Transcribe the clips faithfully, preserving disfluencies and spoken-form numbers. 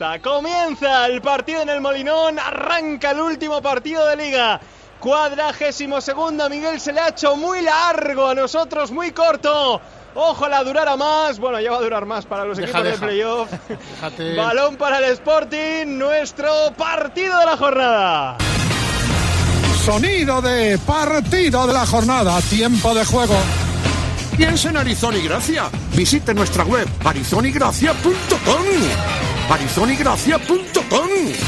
Comienza el partido en el Molinón, arranca el último partido de Liga. Cuadragésimo segundo, Miguel, se le ha hecho muy largo, a nosotros muy corto. Ojalá durara más, bueno, ya va a durar más para los deja, equipos deja. de playoff. Déjate. Balón para el Sporting, nuestro partido de la jornada. Sonido de partido de la jornada, tiempo de juego. Piensa en Arizona y Gracia. Visite nuestra web arizona y gracia punto com. arizona y gracia punto com.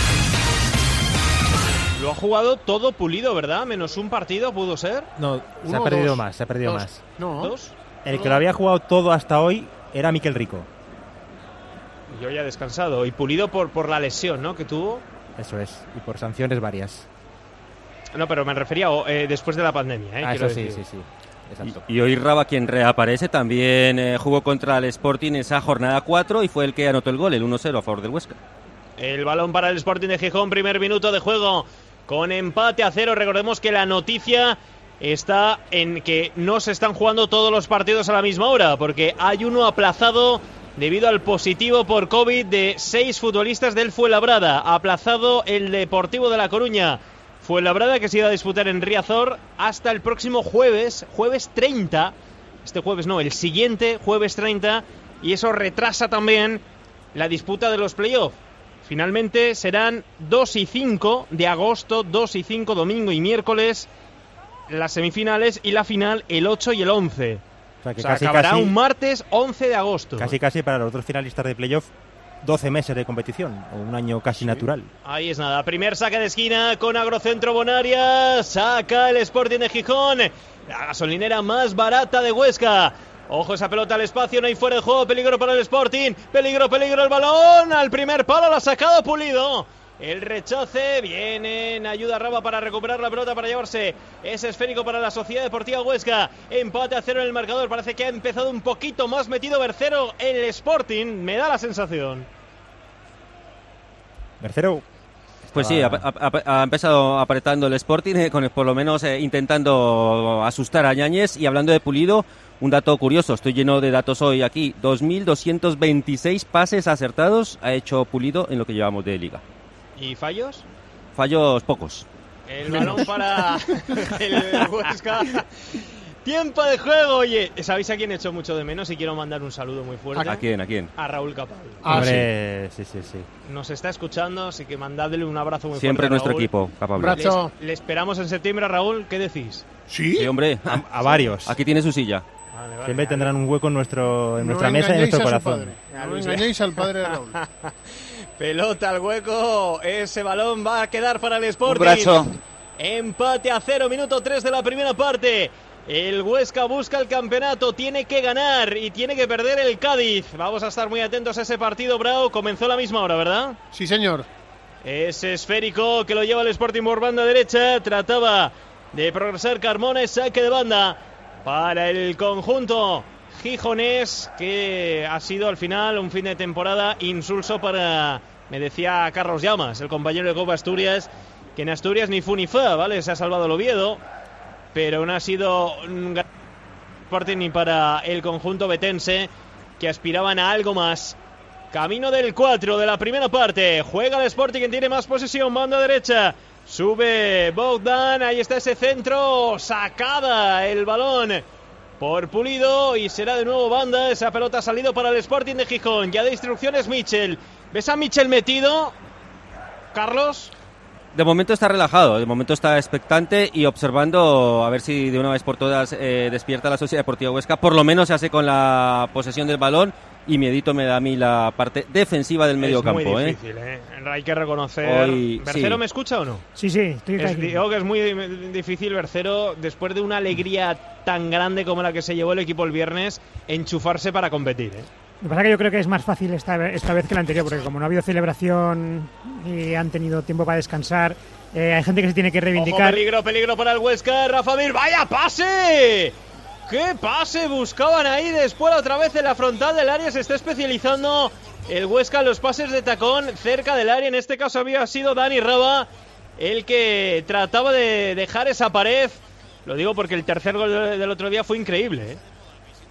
Lo ha jugado todo Pulido, ¿verdad? Menos un partido pudo ser. No, Uno, se ha perdido dos, más, se ha perdido dos. más. No. ¿Dos? El que lo había jugado todo hasta hoy era Miquel Rico. Yo ya he descansado. Y Pulido por, por la lesión, ¿no? Que tuvo. Eso es, y por sanciones varias. No, pero me refería eh, después de la pandemia, ¿eh? Ah, eso sí, decir. sí, sí. Exacto. Y, y hoy Raba, quien reaparece, también eh, jugó contra el Sporting esa jornada cuatro y fue el que anotó el gol, el uno cero a favor del Huesca. El balón para el Sporting de Gijón, primer minuto de juego con empate a cero. Recordemos que la noticia está en que no se están jugando todos los partidos a la misma hora, porque hay uno aplazado debido al positivo por COVID de seis futbolistas del Fuenlabrada. Aplazado el Deportivo de La Coruña. Fuenlabrada, que se iba a disputar en Riazor hasta el próximo jueves, jueves treinta, este jueves no, el siguiente jueves treinta, y eso retrasa también la disputa de los playoffs. Finalmente serán dos y cinco de agosto, dos y cinco, domingo y miércoles, las semifinales, y la final el ocho y el once. O sea, que o sea casi, acabará casi, un martes once de agosto. Casi casi para los otros finalistas de playoff, doce meses de competición, o un año casi sí. natural. Ahí es nada, primer saque de esquina con Agrocentro Bonaria, saca el Sporting de Gijón, la gasolinera más barata de Huesca. Ojo esa pelota al espacio, no hay fuera de juego, peligro para el Sporting, peligro, peligro el balón, al primer palo lo ha sacado Pulido. El rechace, viene en ayuda Raba para recuperar la pelota para llevarse ese esférico para la Sociedad Deportiva Huesca. Empate a cero en el marcador, parece que ha empezado un poquito más metido Bercero el Sporting, me da la sensación. Bercero. Pues sí, ha, ha, ha empezado apretando el Sporting, eh, con, por lo menos eh, intentando asustar a Yáñez. Y hablando de Pulido, un dato curioso, estoy lleno de datos hoy aquí, dos mil doscientos veintiséis pases acertados ha hecho Pulido en lo que llevamos de Liga. ¿Y fallos? Fallos pocos. El balón para el Huesca. Tiempo de juego, oye, ¿sabéis a quién he hecho mucho de menos? Y quiero mandar un saludo muy fuerte. ¿A quién? ¿A quién? A Raúl Capal. Ah, Hombre, sí. sí, sí, sí. Nos está escuchando, así que mandadle un abrazo muy Siempre fuerte. Siempre nuestro Raúl. equipo, capaz. Le, le esperamos en septiembre a Raúl, ¿qué decís? ¿Sí? Sí, hombre. A, a varios. Aquí tiene su silla. Vale, vale, Siempre vale. tendrán un hueco en, nuestro, en no nuestra mesa y en nuestro corazón. No engañéis al padre de Raúl. Pelota al hueco, ese balón va a quedar para el Sporting. Un brazo. Empate a cero, minuto tres de la primera parte. El Huesca busca el campeonato, tiene que ganar y tiene que perder el Cádiz. Vamos a estar muy atentos a ese partido, Bravo. Comenzó a la misma hora, ¿verdad? Sí, señor. Ese esférico que lo lleva el Sporting por banda derecha. Trataba de progresar Carmona, saque de banda para el conjunto gijonés, que ha sido al final un fin de temporada insulso para, me decía Carlos Llamas, el compañero de Copa Asturias, que en Asturias ni fu ni fa, ¿vale? Se ha salvado el Oviedo, pero no ha sido un gran Sporting ni para el conjunto betense, que aspiraban a algo más. Camino del cuatro de la primera parte, juega el Sporting, que tiene más posesión, banda derecha, sube Bogdan, ahí está ese centro, sacada el balón por Pulido y será de nuevo banda. Esa pelota ha salido para el Sporting de Gijón. Ya de instrucciones Michel. ¿Ves a Michel metido, Carlos? De momento está relajado, de momento está expectante y observando a ver si de una vez por todas eh, despierta la Sociedad Deportiva Huesca. Por lo menos se hace con la posesión del balón y miedito me da a mí la parte defensiva del medio campo. Es muy difícil, ¿eh? ¿eh? Hay que reconocer. Hoy, ¿Bercero sí. me escucha o no? Sí, sí, estoy es, aquí. Digo que es muy difícil, Bercero, después de una alegría tan grande como la que se llevó el equipo el viernes, enchufarse para competir, ¿eh? Lo que pasa es que yo creo que es más fácil esta, esta vez que la anterior, porque como no ha habido celebración y han tenido tiempo para descansar, eh, hay gente que se tiene que reivindicar. Ojo, peligro, peligro para el Huesca, Rafa Mir, ¡vaya pase! ¡Qué pase! Buscaban ahí después otra vez en la frontal del área, se está especializando el Huesca en los pases de tacón cerca del área, en este caso había sido Dani Raba el que trataba de dejar esa pared, lo digo porque el tercer gol del otro día fue increíble, ¿eh?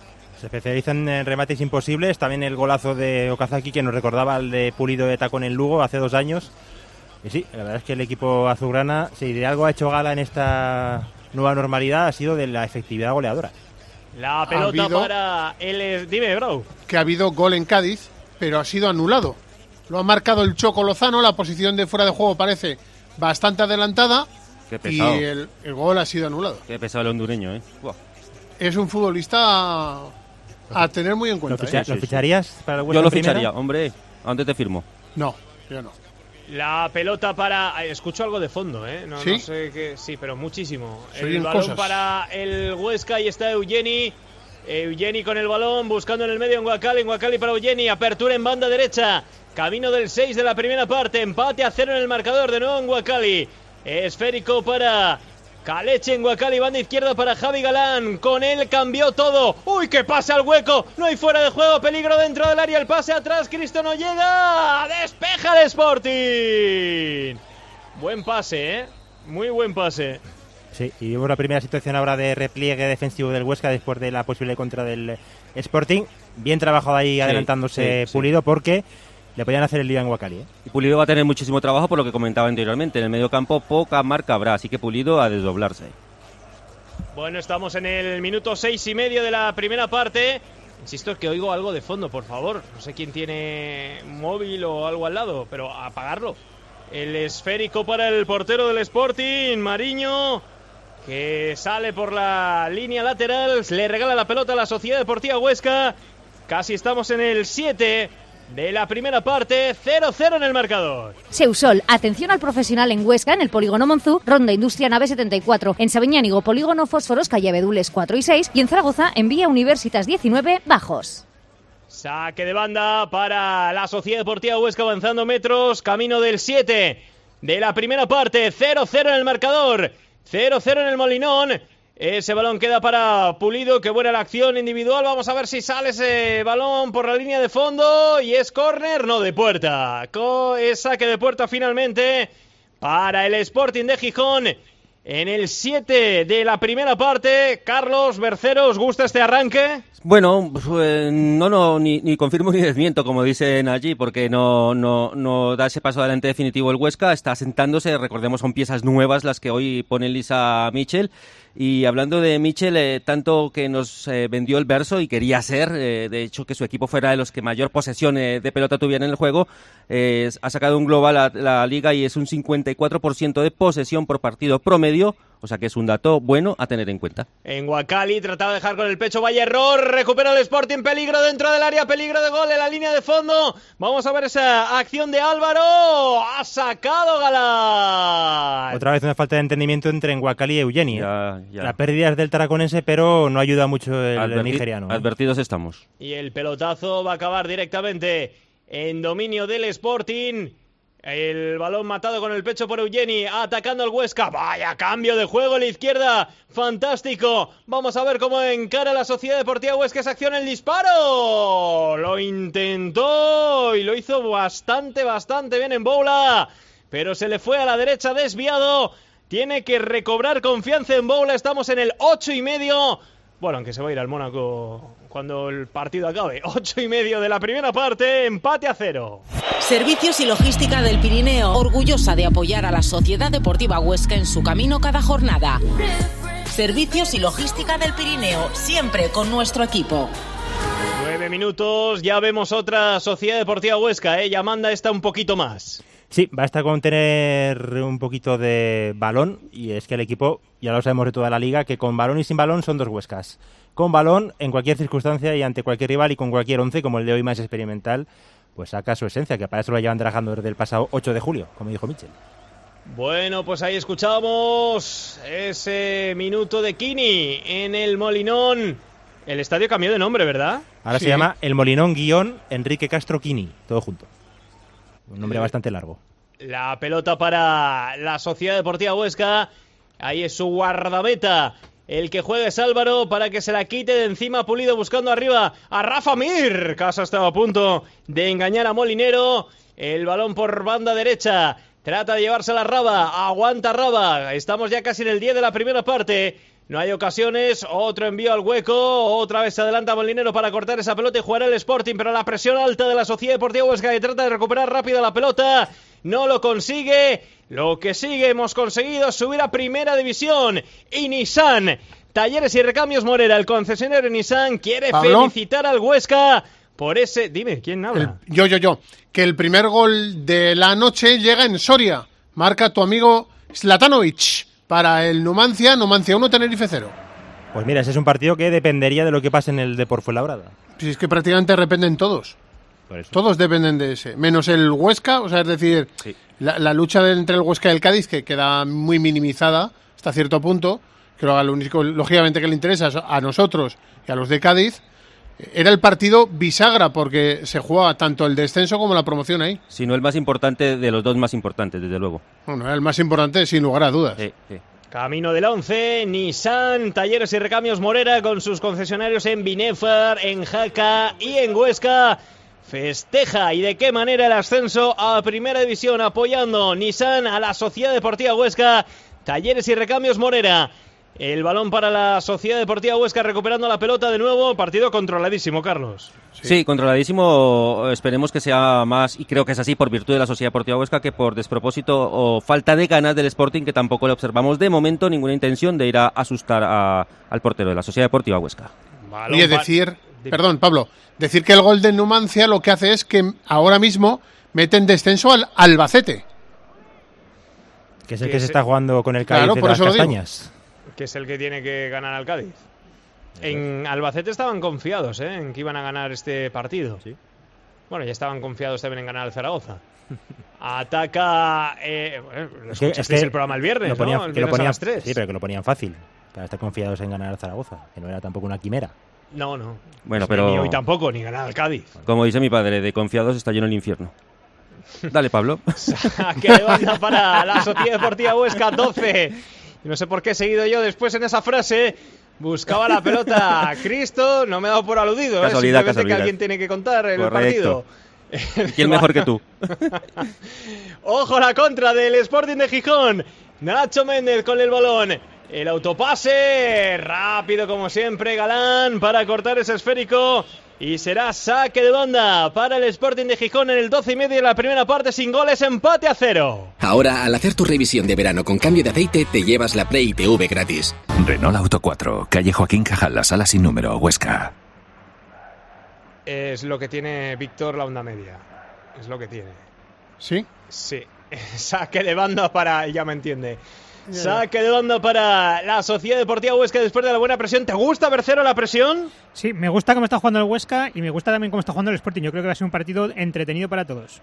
Se especializan en remates imposibles. También el golazo de Okazaki, que nos recordaba al de Pulido de tacón en Lugo hace dos años. Y sí, la verdad es que el equipo azulgrana, si de algo ha hecho gala en esta nueva normalidad, ha sido de la efectividad goleadora. La pelota para el... Dime, bro. Que ha habido gol en Cádiz, pero ha sido anulado. Lo ha marcado el Choco Lozano, la posición de fuera de juego parece bastante adelantada. Qué pesado. Y el, el gol ha sido anulado. Qué pesado el hondureño, ¿eh? Wow. Es un futbolista a, a tener muy en cuenta. ¿Lo, ficha, ¿eh? ¿lo ficharías para el Huesca? Yo lo primera? ficharía, hombre. ¿A dónde te firmo? No, yo no. La pelota para... Escucho algo de fondo, ¿eh? No, ¿Sí? no sé qué... Sí, pero muchísimo. Soy el balón cosas. para el Huesca y está Eugeni. Eugeni con el balón, buscando en el medio en Guacali. En Guacali para Eugeni. Apertura en banda derecha. Camino del seis de la primera parte. Empate a cero en el marcador. De nuevo en Guacali. Esférico para Caleche en Guacali. Banda izquierda para Javi Galán. Con él cambió todo. ¡Uy, que pasa al hueco! No hay fuera de juego. Peligro dentro del área. El pase atrás. Cristo no llega. Despeja el Sporting. Buen pase, ¿eh? Muy buen pase. Sí, y vemos la primera situación ahora de repliegue defensivo del Huesca después de la posible contra del Sporting. Bien trabajado ahí, adelantándose sí, Pulido, sí. porque le podían hacer el lío en Guacali, ¿eh? Y Pulido va a tener muchísimo trabajo por lo que comentaba anteriormente. En el medio campo poca marca habrá, así que Pulido a desdoblarse. Bueno, estamos en el minuto seis y medio de la primera parte. Insisto que oigo algo de fondo, por favor. No sé quién tiene móvil o algo al lado, pero apagarlo. El esférico para el portero del Sporting, Mariño, que sale por la línea lateral. Le regala la pelota a la Sociedad Deportiva Huesca. Casi estamos en el siete de la primera parte, cero cero en el marcador. Seusol, atención al profesional en Huesca, en el Polígono Monzú, Ronda Industria Nave setenta y cuatro, en Sabiñánigo, Polígono Fósforos, calle Abedules cuatro y seis, y en Zaragoza, en Vía Universitas diecinueve, Bajos. Saque de banda para la Sociedad Deportiva Huesca, avanzando metros, camino del siete de la primera parte, cero cero en el marcador, cero cero en el Molinón. Ese balón queda para Pulido, que buena la acción individual. Vamos a ver si sale ese balón por la línea de fondo. Y es córner, no de puerta. Co- es saque de puerta finalmente para el Sporting de Gijón. En el siete de la primera parte. Carlos Bercero, ¿os gusta este arranque? Bueno, pues, no, no, ni, ni confirmo ni desmiento, como dicen allí, porque no, no, no da ese paso adelante definitivo el Huesca. Está asentándose, recordemos, son piezas nuevas las que hoy pone Lisa Mitchell. Y hablando de Mitchell, eh, tanto que nos eh, vendió el verso y quería ser, eh, de hecho, que su equipo fuera de los que mayor posesión eh, de pelota tuvieran en el juego, eh, ha sacado un global a la liga y es un cincuenta y cuatro por ciento de posesión por partido promedio, o sea que es un dato bueno a tener en cuenta. En Guacali, trataba de dejar con el pecho, vaya error, recupera el Sporting, peligro dentro del área, peligro de gol en la línea de fondo. Vamos a ver esa acción de Álvaro, ha sacado Galán. Otra vez una falta de entendimiento entre Guacali y Eugeni, ¿eh? Ya, ya. La pérdida es del taraconense, pero no ayuda mucho el Adverti- nigeriano, ¿eh? Advertidos estamos. Y el pelotazo va a acabar directamente en dominio del Sporting. El balón matado con el pecho por Eugeni, atacando al Huesca. Vaya cambio de juego en la izquierda, fantástico. Vamos a ver cómo encara la Sociedad Deportiva Huesca esa acción, el disparo. Lo intentó y lo hizo bastante, bastante bien en bola, pero se le fue a la derecha desviado. Tiene que recobrar confianza en bola. Estamos en el ocho y medio. Bueno, aunque se va a ir al Mónaco cuando el partido acabe. Ocho y medio de la primera parte, empate a cero. Servicios y Logística del Pirineo, orgullosa de apoyar a la Sociedad Deportiva Huesca en su camino cada jornada. Servicios y Logística del Pirineo, siempre con nuestro equipo. Nueve minutos, ya vemos otra Sociedad Deportiva Huesca, ¿eh? Ya manda esta un poquito más. Sí, basta con tener un poquito de balón, y es que el equipo, ya lo sabemos de toda la liga, que con balón y sin balón son dos Huescas. Con balón, en cualquier circunstancia y ante cualquier rival y con cualquier once, como el de hoy más experimental, pues saca su esencia, que para eso lo llevan trabajando desde el pasado ocho de julio, como dijo Mitchell. Bueno, pues ahí escuchamos ese minuto de Kini en el Molinón. El estadio cambió de nombre, ¿verdad? Ahora Sí. se llama el Molinón guión Enrique Castro Quini, todo junto. Un nombre bastante largo. La pelota para la Sociedad Deportiva Huesca. Ahí es su guardameta. El que juega es Álvaro para que se la quite de encima. Pulido buscando arriba a Rafa Mir. Casa estaba a punto de engañar a Molinero. El balón por banda derecha. Trata de llevarse la Raba. Aguanta Raba. Estamos ya casi en el diez de la primera parte. No hay ocasiones, otro envío al hueco, otra vez se adelanta Molinero para cortar esa pelota y jugar el Sporting, pero la presión alta de la Sociedad Deportiva Huesca que trata de recuperar rápido la pelota, no lo consigue. Lo que sigue, hemos conseguido subir a Primera División y Nissan, Talleres y Recambios Morera, el concesionario Nissan, quiere ¿Pablo? felicitar al Huesca por ese... Dime, ¿quién habla? El, yo, yo, yo. Que el primer gol de la noche llega en Soria. Marca tu amigo Zlatanovic para el Numancia, Numancia uno, Tenerife cero. Pues mira, ese es un partido que dependería de lo que pase en el Depor Fuenlabrada. Si es que prácticamente dependen todos. Por eso. Todos dependen de ese. Menos el Huesca, o sea, es decir, Sí. la, la lucha de, entre el Huesca y el Cádiz, que queda muy minimizada hasta cierto punto, que lo, lo único, lógicamente, que le interesa a nosotros y a los de Cádiz, era el partido bisagra, porque se jugaba tanto el descenso como la promoción ahí. Si no el más importante de los dos más importantes, desde luego. Bueno, era el más importante, sin lugar a dudas. Sí, sí. Camino del once, Nissan, Talleres y Recambios Morera con sus concesionarios en Binefar, en Jaca y en Huesca. Festeja y de qué manera el ascenso a Primera División, apoyando Nissan a la Sociedad Deportiva Huesca, Talleres y Recambios Morera. El balón para la Sociedad Deportiva Huesca, recuperando la pelota de nuevo. Partido controladísimo, Carlos. Sí. sí, controladísimo. Esperemos que sea más, y creo que es así, por virtud de la Sociedad Deportiva Huesca, que por despropósito o falta de ganas del Sporting, que tampoco le observamos de momento ninguna intención de ir a asustar a, al portero de la Sociedad Deportiva Huesca. Balón Oye, pa- decir, perdón, Pablo, decir que el gol de Numancia lo que hace es que ahora mismo mete en descenso al Albacete. Que es el Que que se se- está jugando con el Cádiz Claro, de por las eso lo digo. castañas. que es el que tiene que ganar al Cádiz. En Albacete estaban confiados, ¿eh?, en que iban a ganar este partido. Sí. Bueno, ya estaban confiados también en ganar al Zaragoza. Ataca... Eh, bueno, Es que- es escuchasteis que el programa el viernes, lo ponían- ¿no? El que lo viernes a ponían- las tres. Sí, pero que lo ponían fácil. Para estar confiados en ganar al Zaragoza, que no era tampoco una quimera. No, no. Bueno, Pues pero- Ni hoy tampoco, ni ganar al Cádiz. Como dice mi padre, de confiados está lleno el infierno. Dale, Pablo. Que levanta para la Sociedad Deportiva Huesca, doce. Y no sé por qué he seguido yo después en esa frase. Buscaba la pelota a Cristo, no me he dado por aludido. ¿eh? Casualidad, Simplemente casualidad. que alguien tiene que contar el Correcto. partido. ¿Quién mejor que tú? Ojo a la contra del Sporting de Gijón. Nacho Méndez con el balón. El autopase, rápido como siempre, Galán, para cortar ese esférico. Y será saque de banda para el Sporting de Gijón en el doce y medio de la primera parte, sin goles, empate a cero. Ahora, al hacer tu revisión de verano con cambio de aceite, te llevas la Play T V gratis. Renault Auto cuatro, calle Joaquín Cajal, la sala sin número, Huesca. Es lo que tiene Víctor la onda media. Es lo que tiene. ¿Sí? Sí. Saque de banda para... Ya me entiende. Saque de banda para la Sociedad Deportiva Huesca después de la buena presión. ¿Te gusta, Bercero, la presión? Sí, me gusta cómo está jugando el Huesca y me gusta también cómo está jugando el Sporting. Yo creo que va a ser un partido entretenido para todos.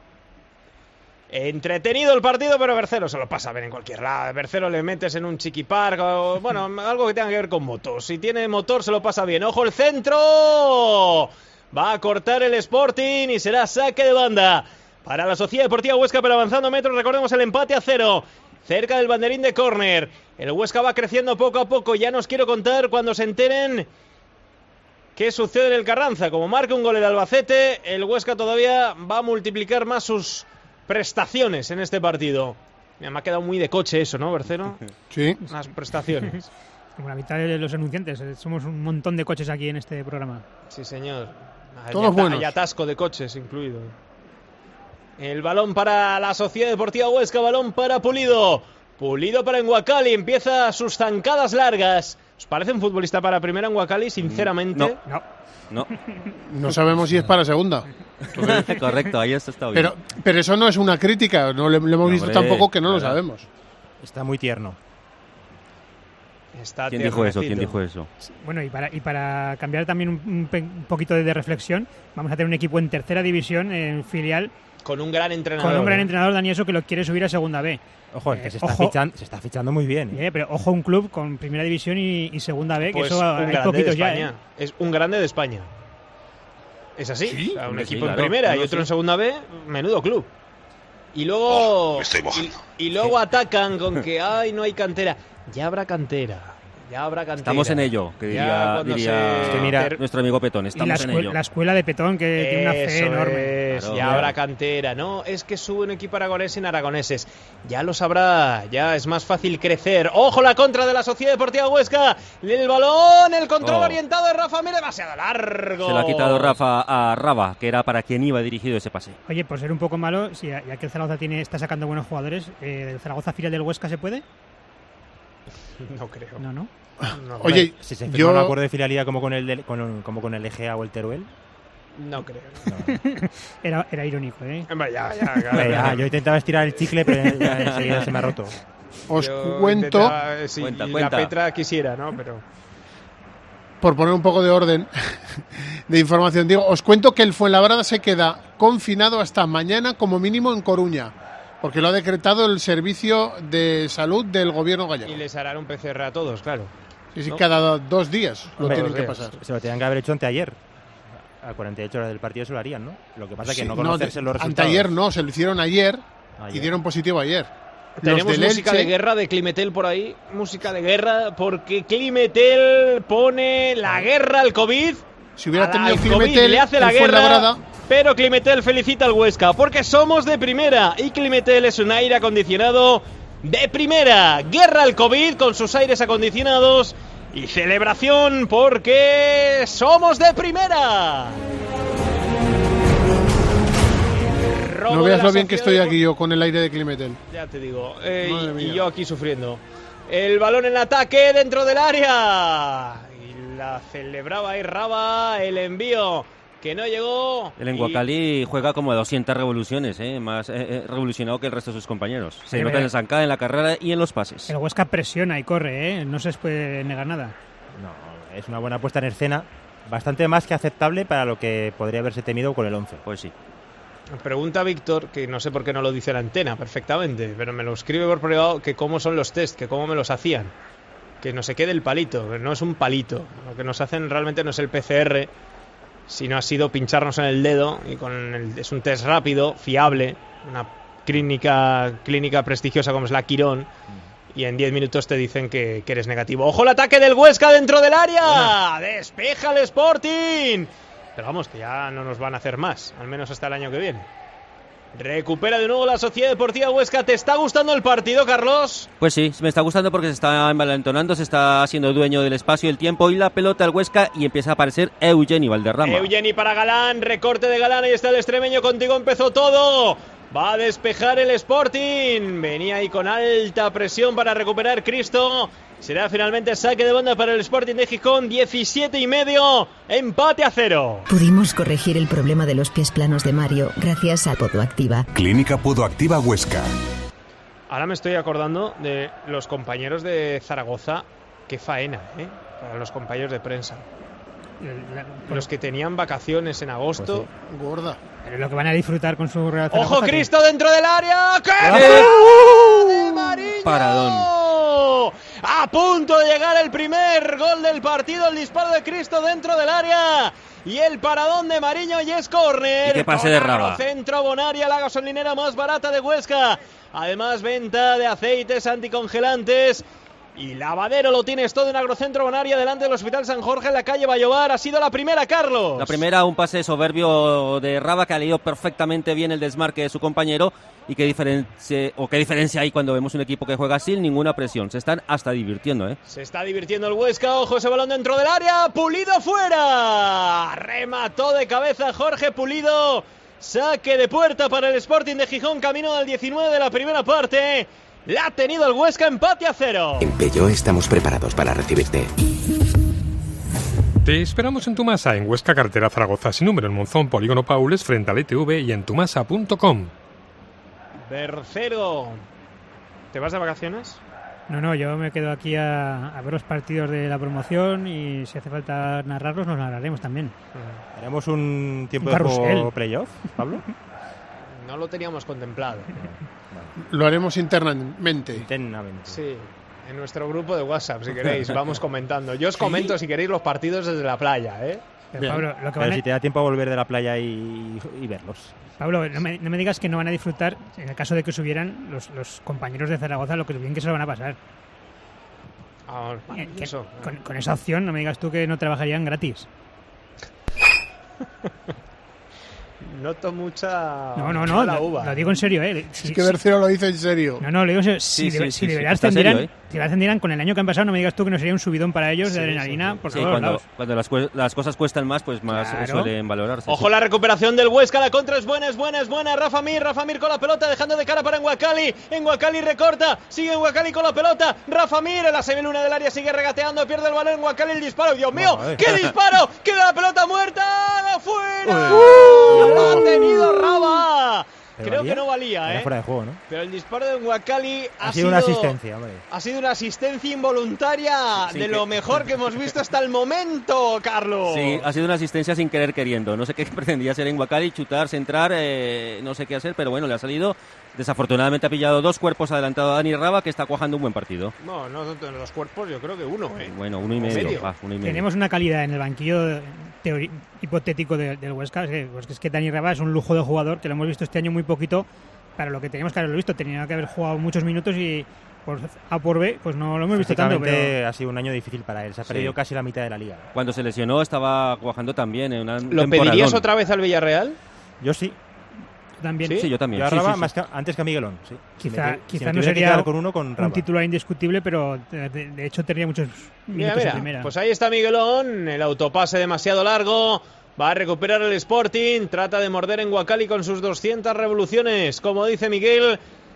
Entretenido el partido, pero Bercero se lo pasa a ver en cualquier lado. Bercero le metes en un chiquipark o, bueno, algo que tenga que ver con motos. Si tiene motor, se lo pasa bien. ¡Ojo el centro! Va a cortar el Sporting y será saque de banda para la Sociedad Deportiva Huesca, pero avanzando metros. Recordemos el empate a cero. Cerca del banderín de córner. El Huesca va creciendo poco a poco. Ya nos quiero contar cuando se enteren qué sucede en el Carranza. Como marque un gol el Albacete, el Huesca todavía va a multiplicar más sus prestaciones en este partido. Mira, me ha quedado muy de coche eso, ¿no, Bercero? Sí. Las prestaciones. Como la mitad de los anunciantes. eh, Somos un montón de coches aquí en este programa. Sí, señor. Hay Todos ata- buenos. Hay atasco de coches incluido. El balón para la Sociedad Deportiva Huesca, balón para Pulido. Pulido para Enguacali, empieza sus zancadas largas. ¿Os parece un futbolista para primera Enguacali, sinceramente? No. No. No. No sabemos si es para segunda. Correcto, ahí está, está bien. Pero, pero eso no es una crítica. No le, le hemos No, visto hombre, tampoco que no lo claro. sabemos. Está muy tierno. Está ¿Quién dijo eso? tiernecito. ¿Quién dijo eso? Bueno, y para, y para cambiar también un, un pe- un poquito de, de reflexión, vamos a tener un equipo en tercera división, en filial, Con un gran entrenador. con un gran ¿eh? entrenador, Dani Eso, que lo quiere subir a segunda B. Ojo, es que Eh, se está, ojo. fichan- se está fichando muy bien. Eh, pero ojo, un club con primera división y, y segunda B, que Pues eso un hay grande poquitos de ya. España. ¿eh? Es un grande de España. Es así. ¿Sí? O sea, un Hombre, equipo sí, en claro. primera y No, otro sí. en segunda B, menudo club. Y luego Oh, me estoy mojando. y, y luego atacan con que ay, no hay cantera. Ya habrá cantera. Ya habrá cantera. Estamos en ello, que diría, diría se... mira, nuestro amigo Petón. Estamos y la, en escu- ello. la escuela de Petón, que Eso tiene una fe enorme. Es, Claro, ya claro. habrá cantera, ¿no? Es que sube un equipo aragonés sin aragoneses. Ya lo sabrá, ya es más fácil crecer. ¡Ojo la contra de la Sociedad Deportiva Huesca! El balón, el control Oh. orientado de Rafa Mir, demasiado largo. Se lo ha quitado Rafa a Raba, que era para quien iba dirigido ese pase. Oye, por ser un poco malo, si ya que el Zaragoza tiene, está sacando buenos jugadores, eh, ¿el Zaragoza filial del Huesca se puede? No creo. No, no. No, Oye, Si se firma yo... un acuerdo de filialidad como con el de- con, como con el Egea o el Teruel. no creo. Era, era irónico, ¿eh? Hombre, ya, ya, claro. Hombre, ya, yo intentaba estirar el chicle, pero ya enseguida se me ha roto. Os Yo cuento, intentaba, eh, si Cuenta, la cuenta. Petra quisiera, ¿no? Pero por poner un poco de orden de información, digo, os cuento que el Fuenlabrada se queda confinado hasta mañana como mínimo en Coruña, porque lo ha decretado el Servicio de Salud del Gobierno gallego. y les harán un P C R a todos, claro. Sí, sí, ¿no? cada dos días lo Hombre, tienen dos que días. pasar. Se lo tenían que haber hecho anteayer. A cuarenta y ocho horas del partido se lo harían, ¿no? Lo que pasa es que Sí, no conocerse de- los resultados. Anteayer no, se lo hicieron ayer, Ayer. y dieron positivo ayer. Tenemos Los del música Elche- de guerra de Climetel por ahí, música de guerra, porque Climetel pone la guerra al COVID. Si hubiera Al- tenido al Climetel, COVID le hace la el guerra, Fuenlabrada, pero Climetel felicita al Huesca, porque somos de primera, y Climetel es un aire acondicionado de primera. Guerra al COVID con sus aires acondicionados y celebración porque somos de primera. Robo no de veas la lo bien que Sociedad estoy Depor- aquí yo con el aire de Climetel. Ya te digo, eh, Madre y, mía. y yo aquí sufriendo. El balón en ataque dentro del área. Y la celebraba ahí Raba, el envío que no llegó. El Y- Enguacalí juega como doscientas revoluciones, ¿eh? Más eh, eh, revolucionado que el resto de sus compañeros. Se Sí, nota en eh. la zancada, en la carrera y en los pases. El Huesca presiona y corre, ¿eh? No se les puede negar nada. No, es una buena puesta en escena. Bastante más que aceptable para lo que podría haberse temido con el once. Pues sí. Pregunta Víctor, que no sé por qué no lo dice la antena perfectamente, pero me lo escribe por privado, que cómo son los test, que cómo me los hacían. Que no se quede el palito, que no es un palito. Lo que nos hacen realmente no es el P C R, sino ha sido pincharnos en el dedo, y con el- es un test rápido, fiable, una clínica, clínica prestigiosa como es la Quirón, y en diez minutos te dicen que, que eres negativo. ¡Ojo el ataque del Huesca dentro del área! ¡Despeja el Sporting! Pero vamos, que ya no nos van a hacer más, al menos hasta el año que viene. Recupera de nuevo la Sociedad Deportiva Huesca. ¿Te está gustando el partido, Carlos? Pues sí, me está gustando porque se está envalentonando, se está haciendo dueño del espacio, el tiempo y la pelota al Huesca y empieza a aparecer Eugenio Valderrama. Eugeni para Galán, recorte de Galán, ahí está el extremeño, contigo empezó todo. Va a despejar el Sporting. Venía ahí con alta presión para recuperar Cristo. Será finalmente saque de banda para el Sporting de Gijón. diecisiete y medio, empate a cero. Pudimos corregir el problema de los pies planos de Mario gracias a Podoactiva. Clínica Podoactiva Huesca. Ahora me estoy acordando de los compañeros de Zaragoza. Qué faena, ¿eh? Para los compañeros de prensa. Los que tenían vacaciones en agosto. Pues sí. Gorda. Pero lo que van a disfrutar con su Real ¡Ojo, Zaragoza, que- Cristo dentro del área! ¡Qué ¡Eh! gol de Mariño! Paradón. A punto de llegar el primer gol del partido, el disparo de Cristo dentro del área. Y el paradón de Mariño y es córner. Y qué pase de Raba. Centro Bonaria, la gasolinera más barata de Huesca. Además, venta de aceites anticongelantes. Y lavadero lo tienes todo en Agrocentro Bonaria, delante del Hospital San Jorge, en la calle Vallovar. Ha sido la primera, Carlos. La primera, un pase soberbio de Raba que ha leído perfectamente bien el desmarque de su compañero y qué diferencia, o qué diferencia hay cuando vemos un equipo que juega sin ninguna presión. Se están hasta divirtiendo, ¿eh? Se está divirtiendo el Huesca, ojo ese balón dentro del área, Pulido fuera. Remató de cabeza Jorge Pulido. Saque de puerta para el Sporting de Gijón, camino del diecinueve de la primera parte. La ha tenido el Huesca, empate a cero. En Peugeot estamos preparados para recibirte. Te esperamos en Tumasa, en Huesca, carretera Zaragoza, sin número, en Monzón, Polígono Paules, frente al E T V y en tumasa punto com. Tercero. ¿Te vas de vacaciones? No, no, yo me quedo aquí a, a ver los partidos de la promoción y si hace falta narrarlos, nos narraremos también. ¿Haremos un tiempo Un de juego carrusel. playoff, Pablo? No lo teníamos contemplado. Lo haremos internamente. Internamente. Sí, en nuestro grupo de WhatsApp, si queréis, vamos comentando. Yo os comento, si queréis, los partidos desde la playa, ¿eh? Pero, Pablo, lo que Pero van a- si te da tiempo a volver de la playa y, y verlos. Pablo, no me, no me digas que no van a disfrutar, en el caso de que subieran los, los compañeros de Zaragoza, lo que bien que se lo van a pasar. Ah, Eh, que eso. con, con esa opción no me digas tú que no trabajarían gratis. Noto mucha. No, no, no, la lo, uva. lo digo en serio, ¿eh? Si, Es que Bercero lo dice en serio. No, no, lo digo en serio. Sí, Si, sí, de, sí, si de sí, verdad está ascendieran, serio, ¿eh? si de verdad ascendieran con el año que han pasado, no me digas tú que no sería un subidón para ellos de Sí, adrenalina sí, sí. por Sí, todos cuando, lados. cuando las, cue- las cosas cuestan más, pues más Claro. suelen valorarse. Ojo la recuperación del Huesca, la contra es buena, es buena, es buena. Rafa Mir, Rafa Mir con la pelota, dejando de cara para Enguacali. Enguacali recorta, sigue Enguacali con la pelota. Rafa Mir en la semiluna del área sigue regateando, pierde el balón. Enguacali el disparo. ¡Dios mío! Vale. ¡Qué disparo! ¡Queda la pelota muerta! ¡Afuera! Uy. ¡Lo ha tenido Raba! ¿Pero Creo valía? que no valía, Era ¿eh? fuera de juego, ¿no? Pero el disparo de Enguacali ha, Ha sido una asistencia, hombre. Ha sido una asistencia involuntaria Sí, de que- lo mejor que hemos visto hasta el momento, Carlos. Sí, ha sido una asistencia sin querer queriendo. No sé qué pretendía hacer en Enguacali, chutar, centrar, eh, no sé qué hacer, pero bueno, le ha salido. Desafortunadamente ha pillado dos cuerpos adelantado a Dani Raba, que está cuajando un buen partido. No, no en los cuerpos, yo creo que uno, ¿eh? Bueno, uno y ¿O medio. medio? va, uno y medio. Tenemos una calidad en el banquillo teori- hipotético de- del Huesca. Es que, pues que es que Dani Raba es un lujo de jugador, que lo hemos visto este año muy poquito para lo que teníamos que haberlo visto. Tenía que haber jugado muchos minutos y por A por B, pues no lo hemos visto tanto. Físicamente Pero ha sido un año difícil para él. Se ha Sí. perdido casi la mitad de la liga. Cuando se lesionó estaba cuajando también en una ¿Lo temporadón. pedirías otra vez al Villarreal? Yo sí. también. ¿Sí? Sí, yo también. Yo a Sí, Raba sí, sí. más que- antes que a Miguelón. Sí. Si Quizá, me tu- si quizá me no tuviera que sería quedar con uno, con un Raba. titular indiscutible, pero de, de- de hecho tenía muchos Mira, minutos mira, en primera. pues ahí está Miguelón, el autopase demasiado largo, va a recuperar el Sporting, trata de morder en Enguacali con sus doscientas revoluciones, como dice Miguel,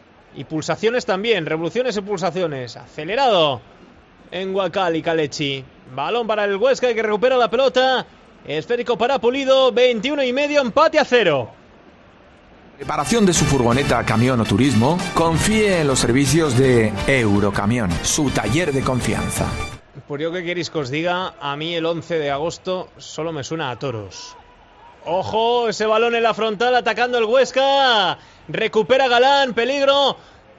y pulsaciones también, revoluciones y pulsaciones, acelerado en Enguacali, Kalechi, balón para el Huesca que recupera la pelota, esférico para Pulido, veintiuno y medio, empate a cero. Reparación de su furgoneta, camión o turismo, confíe en los servicios de Eurocamión, su taller de confianza. Pues yo qué queréis que os diga, a mí el once de agosto solo me suena a toros. Ojo, ese balón en la frontal atacando el Huesca. Recupera Galán, peligro.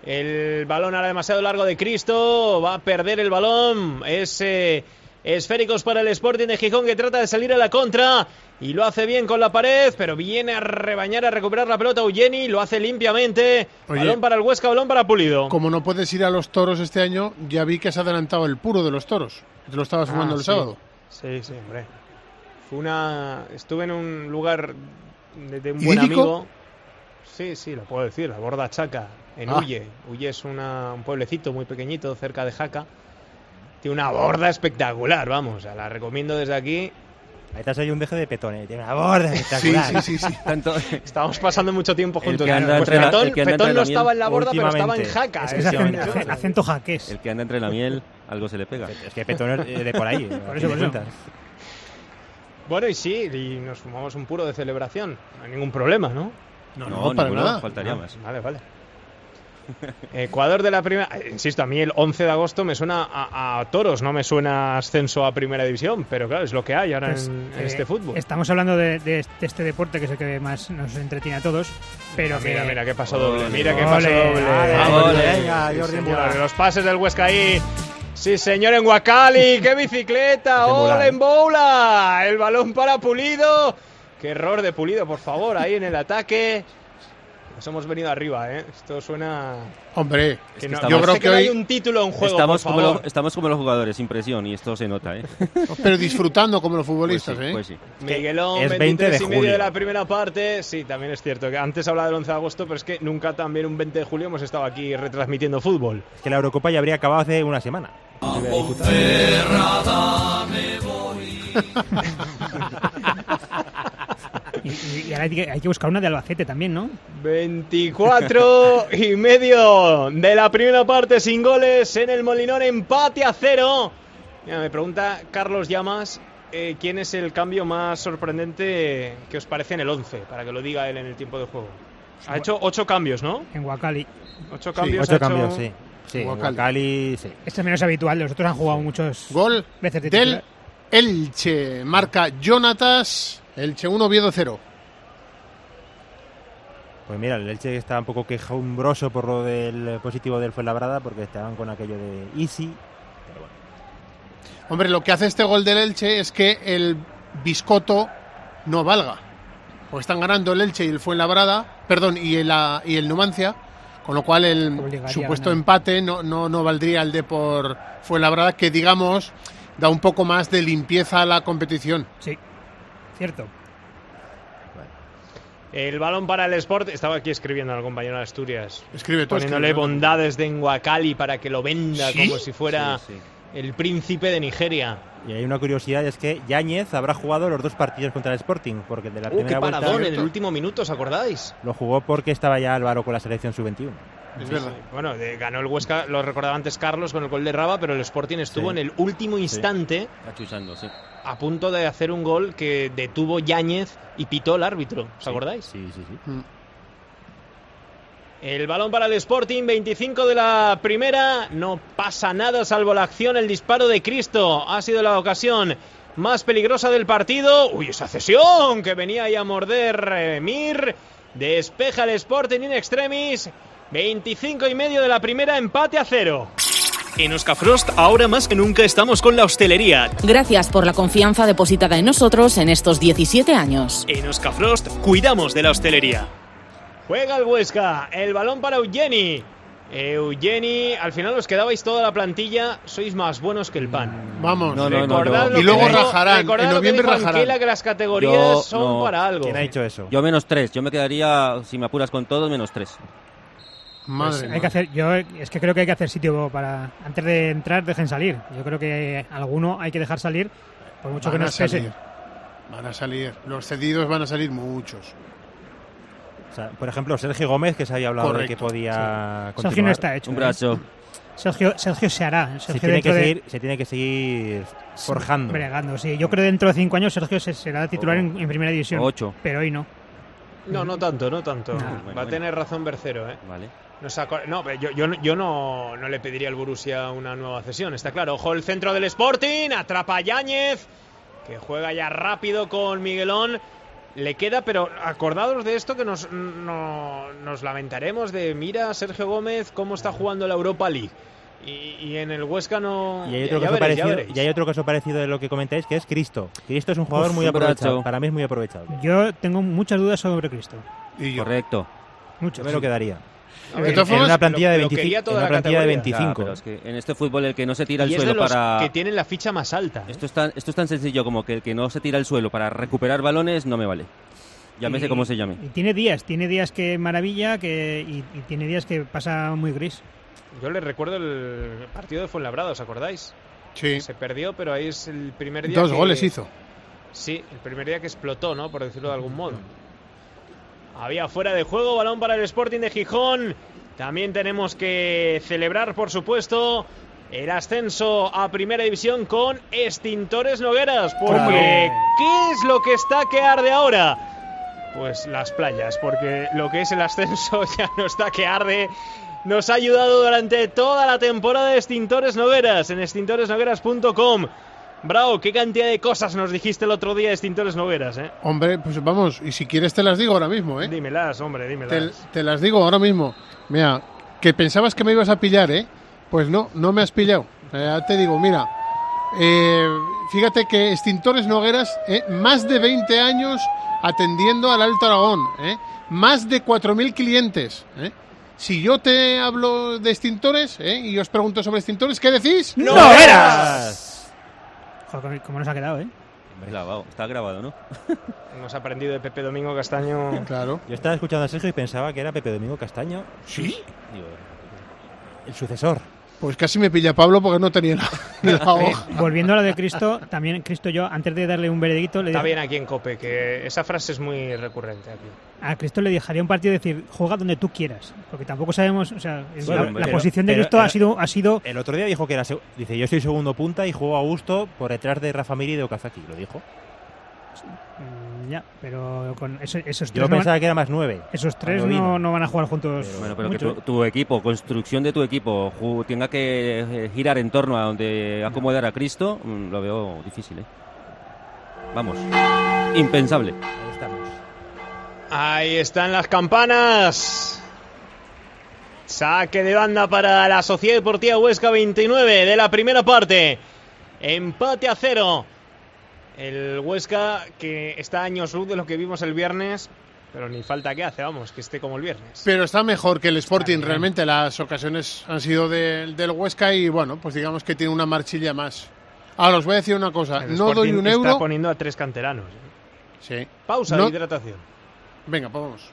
El balón ahora demasiado largo de Cristo. Va a perder el balón. Es eh, esféricos para el Sporting de Gijón que trata de salir a la contra. Y lo hace bien con la pared, pero viene a rebañar, a recuperar la pelota Eugeni. Lo hace limpiamente. Oye, balón para el Huesca, balón para Pulido. Como no puedes ir a los toros este año, ya vi que has adelantado el puro de los toros. Te lo estabas fumando Ah, el sí. sábado. Sí, sí, hombre. Fue una... Estuve en un lugar de, de un buen ¿Idílico? amigo. Sí, sí, lo puedo decir. La Borda Chaca, en Ah. Ulle. Ulle es una, un pueblecito muy pequeñito, cerca de Jaca. Tiene una borda espectacular, vamos. O sea, la recomiendo desde aquí. Ahí te has oído un deje de Petón, ¿eh? Tiene una borda espectacular. Sí, sí, sí, sí. Tanto, Estábamos pasando mucho tiempo El juntos. que anda Pues entre la- Petón, el que anda Petón entre no la miel estaba en la borda, pero estaba en últimamente. Jaca. es ¿eh? que es Sí, acento, sí, sí. acento jaqués. el que anda entre la miel, algo se le pega. Es que Petón es eh, de por ahí. Por a eso, fin de por eso. cuentas. Bueno, y sí, y nos fumamos un puro de celebración. No hay ningún problema, ¿no? No, No, no, para ninguno, nada. faltaría Ah, más. Vale, vale. Ecuador de la primera. eh, Insisto, a mí el once de agosto me suena a, a toros, no me suena a ascenso a primera división, pero claro, es lo que hay ahora Pues, en, en eh, este fútbol. Estamos hablando de, de este- de este deporte que es el que más nos entretiene a todos, pero que... Mira, mira, qué paso doble. Ole, Mira qué ole, paso doble. ole, Vamos, ole, sí, venga, sí, Jordi señor. Mura. Los pases del Huesca ahí. Sí, señor, en Huacali. ¡Qué bicicleta! Es de Mura, ¡Ole, ¿eh? en bola! El balón para Pulido. ¡Qué error de Pulido, por favor! Ahí en el ataque. Nos hemos venido arriba, ¿eh? Esto suena... Hombre, Que que no, estamos- yo parece creo que no hay hoy, un título en juego, Estamos por como, favor. los, estamos como los jugadores, sin presión, y esto se nota, ¿eh? pero disfrutando como los Pues futbolistas, sí, ¿eh? pues sí. Miguelón, es veinte veintitrés de y medio de julio. la primera parte. Sí, también es cierto que antes hablaba del once de agosto, pero es que nunca también un veinte de julio hemos estado aquí retransmitiendo fútbol. Es que la Eurocopa ya habría acabado hace una semana. Y, y- y ahora hay que, hay que buscar una de Albacete también, ¿no? veinticuatro y medio de la primera parte sin goles en el Molinón, empate a cero. Mira, me pregunta Carlos Llamas eh, quién es el cambio más sorprendente que os parece en el once, para que lo diga él en el tiempo de juego. Ha hecho ocho cambios, ¿no? En Huacali. Ocho cambios. ha Ocho hecho- cambios, sí. Sí, en Huacali. Huacali, sí. Este es menos habitual, los otros han jugado muchos Gol veces de del titular. Elche. Marca Jonatas. Elche uno, Oviedo cero. Pues mira, el Elche está un poco quejumbroso por lo del positivo del Fuenlabrada, porque estaban con aquello de Easy. Pero bueno. Hombre, lo que hace este gol del Elche es que el Biscotto no valga. Porque están ganando el Elche y el Fuenlabrada, perdón, y el, ah, y el Numancia Con lo cual el Obligaría supuesto a ganar. empate no, no, no valdría el de por Fuenlabrada, que digamos da un poco más de limpieza a la competición. Sí, cierto. El balón para el Sport. Estaba aquí escribiendo al compañero de Asturias. Escribe tú, Poniéndole escribe tú. bondades de Nguacali para que lo venda ¿Sí? como si fuera Sí, sí. el príncipe de Nigeria. Y hay una curiosidad, es que Yáñez habrá jugado los dos partidos contra el Sporting, porque de la Uh, qué primera vuelta paradón en el último minuto, ¿os acordáis? lo jugó porque estaba ya Álvaro con la selección sub veintiuno. Es Sí, verdad. sí. Bueno, de- ganó el Huesca, lo recordaba antes Carlos con el gol de Raba, pero el Sporting estuvo Sí. en el último instante Achuzando, sí. a punto de hacer un gol que detuvo Yáñez y pitó el árbitro, ¿os Sí, acordáis? Sí, sí, sí. Mm. El balón para el Sporting, veinticinco de la primera, no pasa nada salvo la acción, el disparo de Cristo, ha sido la ocasión más peligrosa del partido. Uy, esa cesión que venía ahí a morder eh, Mir, despeja el Sporting in extremis, veinticinco y medio de la primera, empate a cero. En Oscafrost ahora más que nunca estamos con la hostelería. Gracias por la confianza depositada en nosotros en estos diecisiete años. En Oscafrost cuidamos de la hostelería. Juega el Huesca, el balón para Eugeni. Eugeni, al final os quedabais toda la plantilla, sois más buenos que el pan. Vamos. No, no, no, Recordad yo- lo Y luego que dijo- rajarán, recordad en lo que noviembre dijo rajarán. Anquela, que las categorías Yo son no. para algo. ¿Quién ha dicho eso? Yo menos tres. Yo me quedaría, si me apuras con todos, menos tres. Madre Pues mía. hay que hacer, yo es que creo que hay que hacer sitio para antes de entrar dejen salir. Yo creo que alguno hay que dejar salir, por mucho Van que a nos pese. salir. Van a salir. Los cedidos van a salir muchos. O sea, por ejemplo, Sergio Gómez, que se había hablado de Correcto, que podía continuar. Sergio no está hecho. Un ¿eh? brazo. Sergio, Sergio se hará. Se Sergio tiene, que dentro de- seguir, se tiene que seguir forjando. bregando, sí. Yo creo que dentro de cinco años Sergio se- será titular en, en primera división. Ocho. Pero hoy no. No, no tanto, no tanto. No. Va Bueno, a bueno. tener razón Bercero, ¿eh? Vale. No, se aco- no, yo, yo, yo no, no le pediría al Borussia una nueva cesión, está claro. Ojo el centro del Sporting, atrapa a Yáñez, que juega ya rápido con Miguelón. Le queda, pero acordados de esto que nos, no, nos lamentaremos de, mira Sergio Gómez cómo está jugando la Europa League. Y, y en el Huesca no... Y hay, ya- otro ya caso veréis, ya parecido, veréis. y hay otro caso parecido de lo que comentáis, que es Cristo. Cristo es un jugador Uf, muy un aprovechado. brazo. Para mí es muy aprovechado. Yo tengo muchas dudas sobre Cristo. Y yo. Correcto. Muchas. Yo me lo quedaría. A En, ver, de todas en formas, una plantilla de lo- lo veinticinco. quería toda En una la plantilla de categoría. veinticinco. Ya, pero es que en este fútbol el que no se tira al Y es de suelo los para... que tienen la ficha más alta. ¿eh? Esto es, tan, esto es tan sencillo como que el que no se tira al suelo para recuperar balones no me vale. Llámese Y- como se llame. Y tiene días, tiene días que maravilla que, y, y tiene días que pasa muy gris. Yo les recuerdo el partido de Fuenlabrada, ¿os acordáis? Sí. Se perdió, pero ahí es el primer día Dos que- goles hizo. Sí, el primer día que explotó, ¿no? Por decirlo de algún modo. Había fuera de juego, balón para el Sporting de Gijón. También tenemos que celebrar, por supuesto, el ascenso a Primera División con Extintores Nogueras. Porque, ¿qué es lo que está que arde ahora? Pues las playas, porque lo que es el ascenso ya no está que arde. Nos ha ayudado durante toda la temporada de Extintores Nogueras en extintores nogueras punto com. Bravo, qué cantidad de cosas nos dijiste el otro día de Extintores Nogueras, ¿eh? Hombre, pues vamos, y si quieres te las digo ahora mismo, ¿eh? Dímelas, hombre, Te, dímelas. te las digo ahora mismo. Mira, que pensabas que me ibas a pillar, ¿eh? Pues no, no me has pillado. Eh, ya te digo, mira, eh, fíjate que Extintores Nogueras, eh, más de veinte años atendiendo al Alto Aragón, ¿eh? Más de cuatro mil clientes, ¿eh? Si yo te hablo de extintores, ¿eh? Y os pregunto sobre extintores, ¿qué decís? ¡Nogueras! Joder, ¿cómo nos ha quedado, eh? Grabado. Está grabado, ¿no? Hemos aprendido de Pepe Domingo Castaño. Claro. Yo estaba escuchando a Sergio y pensaba que era Pepe Domingo Castaño. ¿Sí? Digo, el sucesor. Pues casi me pilla Pablo porque no tenía la, la hoja. Eh, volviendo a lo de Cristo, también Cristo yo, antes de darle un veredicto, le Está dije- bien aquí en Cope, que esa frase es muy recurrente aquí. a Cristo le dejaría un partido y decir, juega donde tú quieras. Porque tampoco sabemos, o sea, es Bueno, la, la pero- posición de pero Cristo el- ha sido, ha sido El otro día dijo que era. seg- Dice, yo soy segundo punta y juego a gusto por detrás de Rafa Mir y de Okazaki. Lo dijo. mm, ya, pero con eso- esos Yo tres, no pensaba van, que era más nueve. esos tres cuando no, vino. no van a jugar juntos. Bueno, pero que mucho. tu, tu equipo, construcción de tu equipo, ju- tenga que eh, girar en torno a donde acomodar a Cristo, mm, lo veo difícil, ¿eh? Vamos, impensable. Ahí estamos. Ahí están las campanas. Saque de banda para la Sociedad Deportiva Huesca, veintinueve de la primera parte. Empate a cero. El Huesca, que está a años luz de lo que vimos el viernes, pero ni falta que hace, vamos, que esté como el viernes. Pero está mejor que el Sporting, realmente las ocasiones han sido de, del Huesca y bueno, pues digamos que tiene una marchilla más. Ahora os voy a decir una cosa, El no doy Sporting un euro. Está poniendo a tres canteranos. Sí. Pausa No- de hidratación. Venga, pues vamos.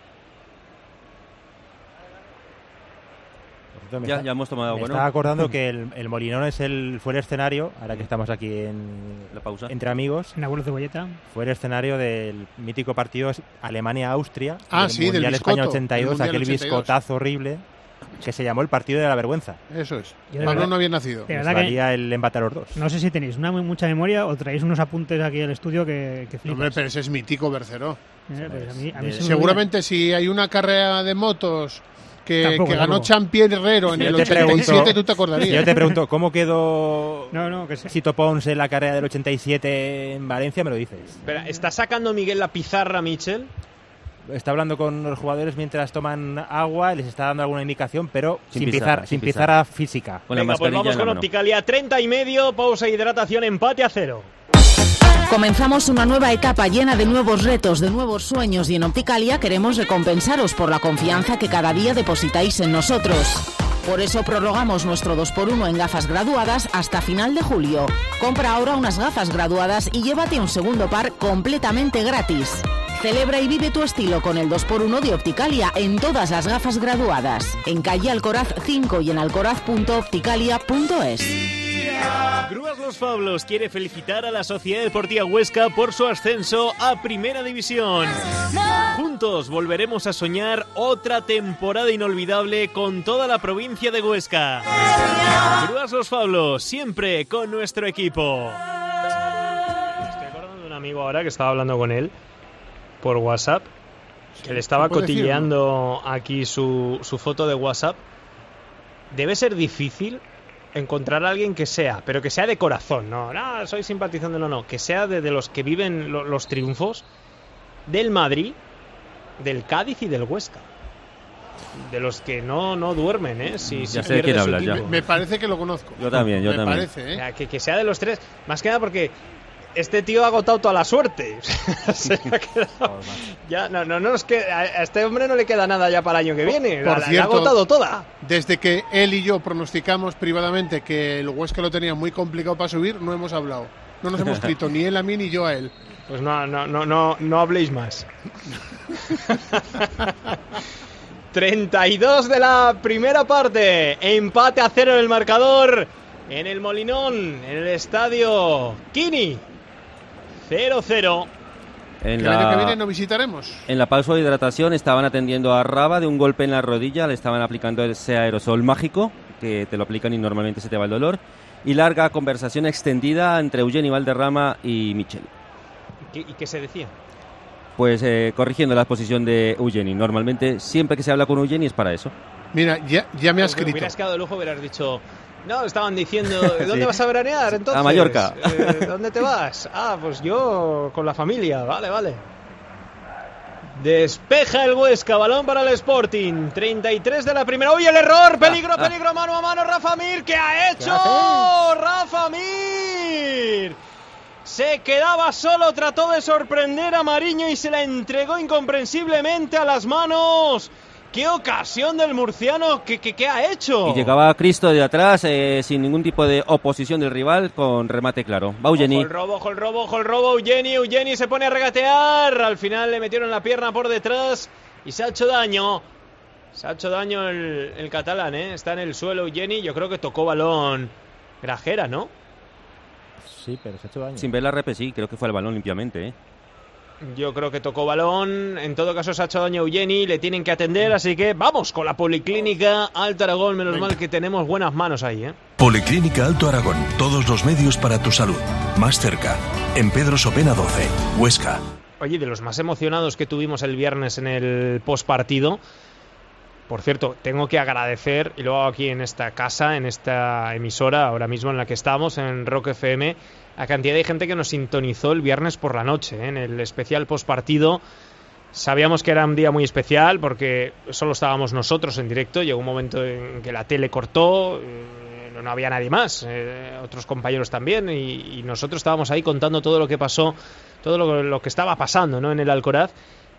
Me Ya, está- ya hemos tomado me bueno. estaba acordando que el, el Molinón es el, fue el escenario, ahora que estamos aquí en la pausa, entre amigos, en Abuelo Cebolleta, fue el escenario del mítico partido Alemania-Austria, Ah, del sí, del Mundial biscoto, España ochenta y el dos, Mundial aquel ochenta y dos. biscotazo horrible, que se llamó el partido de la vergüenza. Eso es. Yo de Balón verdad- no había nacido. de Nos verdad que- valía el empate a los dos. no sé si tenéis una muy mucha memoria o traéis unos apuntes aquí al estudio que, que flipas. Hombre, pero ese es mítico Berceró. Eh, pues a mí- a mí De- se me Seguramente si hay una carrera de motos que, Tampoco, que ganó tampoco. Champier Herrero en Yo el te ochenta y siete, pregunto- tú te acordarías. Yo te pregunto, ¿cómo quedó No, no, que sé. Sito Pons en la carrera del ochenta y siete en Valencia? Me lo dices. Espera, ¿está sacando Miguel la pizarra, Michel? Está hablando con los jugadores mientras toman agua, les está dando alguna indicación, pero Sin sin, pizarra, pizarra, sin sin pizarra. pizarra física. Con la Venga, pues mascarilla vamos en la con mano. Opticalia, treinta y medio, pausa e hidratación, empate a cero. Comenzamos una nueva etapa llena de nuevos retos, de nuevos sueños y en Opticalia queremos recompensaros por la confianza que cada día depositáis en nosotros. Por eso prorrogamos nuestro dos por uno en gafas graduadas hasta final de julio. Compra ahora unas gafas graduadas y llévate un segundo par completamente gratis. Celebra y vive tu estilo con el dos por uno de Opticalia en todas las gafas graduadas. En calle Alcoraz cinco y en alcoraz punto opticalia punto es. Grúas Los Fablos quiere felicitar a la Sociedad Deportiva Huesca por su ascenso a Primera División. Juntos volveremos a soñar otra temporada inolvidable con toda la provincia de Huesca. Grúas Los Fablos, siempre con nuestro equipo. Estoy acordando de un amigo ahora que estaba hablando con él por WhatsApp, que le estaba ¿se puede decir, cotilleando aquí su, su foto de WhatsApp. Debe ser difícil encontrar a alguien que sea, pero que sea de corazón, no, no, soy simpatizante, no, no, que sea de, de los que viven lo- los triunfos del Madrid, del Cádiz y del Huesca. De los que no, no duermen, ¿eh? Si, si Ya sé de pierde quién su hablas, ya. equipo. Me parece que lo conozco. Yo también, yo Me también. parece, O ¿eh? sea, que, que sea de los tres, más que nada porque este tío ha agotado toda la suerte. Se ha quedado- ya, no, no, no, es que a a este hombre no le queda nada ya para el año que viene. Por La- la- la ha cierto, agotado toda. Desde que él y yo pronosticamos privadamente que el Huesca lo tenía muy complicado para subir, no hemos hablado. No nos hemos escrito ni él a mí ni yo a él. Pues no, no, no, no, no habléis más. treinta y dos de la primera parte. Empate a cero en el marcador. En el Molinón, en el estadio Kini. cero cero. En Que el año que viene la, no visitaremos. en la pausa de hidratación estaban atendiendo a Raba de un golpe en la rodilla, le estaban aplicando ese aerosol mágico, que te lo aplican y normalmente se te va el dolor. Y larga conversación extendida entre Eugeni Valderrama y Michel. ¿Qué- ¿Y qué se decía? Pues eh, corrigiendo la posición de Eugeni. Normalmente, siempre que se habla con Eugeni es para eso. Mira, ya, ya me ha Pues, escrito. hubieras quedado de lujo, hubieras dicho... No, estaban diciendo, ¿dónde Sí. vas a veranear entonces? A Mallorca. Eh, ¿Dónde te vas? Ah, pues yo con la familia, vale, vale. Despeja el Huesca, balón para el Sporting. treinta y tres de la primera. ¡Uy, el error! ¡Peligro, peligro! ¡Mano a mano! ¡Rafa Mir! ¿Qué ha hecho? ¡Rafa Mir! Se quedaba solo, trató de sorprender a Mariño y se la entregó incomprensiblemente a las manos. ¡Qué ocasión del murciano! ¿Qué, qué, qué ha hecho? Y llegaba Cristo de atrás eh, sin ningún tipo de oposición del rival con remate claro. Va Eugeni. Ojo el robo, ojo el robo, ojo el robo. Eugeni, Eugeni se pone a regatear. Al final le metieron la pierna por detrás y se ha hecho daño. Se ha hecho daño el, el catalán, ¿eh? Está en el suelo Eugeni. Yo creo que tocó balón Grajera, ¿no? Sí, pero se ha hecho daño. Sin ver la repe, sí, creo que fue el balón limpiamente. ¿eh? Yo creo que tocó balón. En todo caso se ha hecho daño Eugeni. Le tienen que atender, así que vamos con la Policlínica Alto Aragón. Menos mal que tenemos buenas manos ahí, ¿eh? Policlínica Alto Aragón. Todos los medios para tu salud. Más cerca. En Pedro Sopena doce, Huesca. Oye, de los más emocionados que tuvimos el viernes en el postpartido. Por cierto, tengo que agradecer, y lo hago aquí en esta casa, en esta emisora, ahora mismo en la que estamos, en Rock F M, a cantidad de gente que nos sintonizó el viernes por la noche, ¿eh? En el especial postpartido. Sabíamos que era un día muy especial porque solo estábamos nosotros en directo. Llegó un momento en que la tele cortó, eh, no había nadie más, eh, otros compañeros también, y, y nosotros estábamos ahí contando todo lo que pasó, todo lo, lo que estaba pasando, ¿no? En el Alcoraz.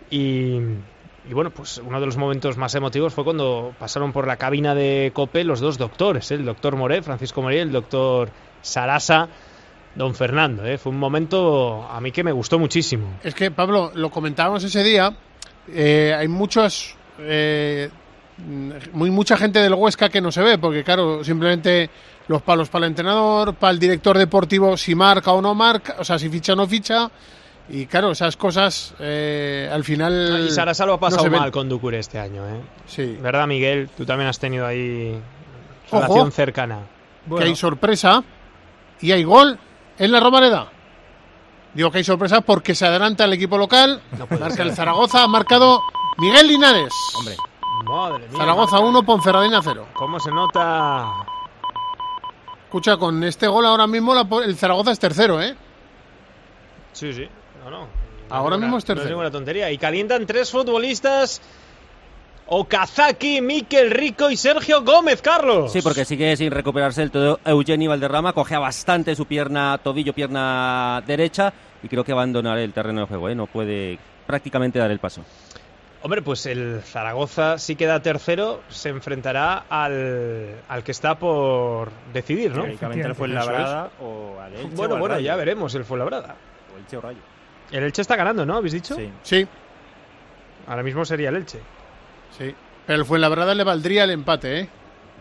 Y, y bueno, pues uno de los momentos más emotivos fue cuando pasaron por la cabina de COPE los dos doctores, ¿eh? El doctor Moré, Francisco Moré, y el doctor Sarasa, don Fernando. ¿eh? Fue un momento a mí que me gustó muchísimo. Es que, Pablo, lo comentábamos ese día, eh, hay muchos... Eh, muy mucha gente del Huesca que no se ve, porque claro, simplemente los palos para el entrenador, para el director deportivo, si marca o no marca, o sea, si ficha o no ficha, y claro, esas cosas eh, al final... Y Sarasa lo ha pasado no mal con Ducuré este año, ¿eh? Sí. ¿Verdad, Miguel? Tú también has tenido ahí relación Ojo, cercana. Bueno. Que hay sorpresa y hay gol en la Romareda. Digo que hay sorpresa porque se adelanta el equipo local, no marca el Zaragoza, ha marcado Miguel Linares. Hombre. Madre mía. Zaragoza uno, Ponferradina cero. ¿Cómo se nota? Escucha, con este gol ahora mismo la, el Zaragoza es tercero, ¿eh? Sí, sí. No, no. no ahora ninguna, mismo es tercero. No es ninguna tontería. Y calientan tres futbolistas: Okazaki, Mikel Rico y Sergio Gómez, Carlos. Sí, porque sigue sin recuperarse el todo Eugenio Valderrama. Cogea bastante su pierna, tobillo, pierna derecha. Y creo que abandonará el terreno de juego, ¿eh? No puede prácticamente dar el paso. Hombre, pues el Zaragoza sí queda tercero, se enfrentará al, al que está por decidir, ¿no? Teóricamente el Fuenlabrada o al Elche. Bueno, o al bueno, Rayo. ya veremos el Fuenlabrada. O Elche o Rayo. El Elche está ganando, ¿no? ¿Habéis dicho? Sí. Sí. Ahora mismo sería el Elche. Sí. Pero el Fuenlabrada le valdría el empate, ¿eh?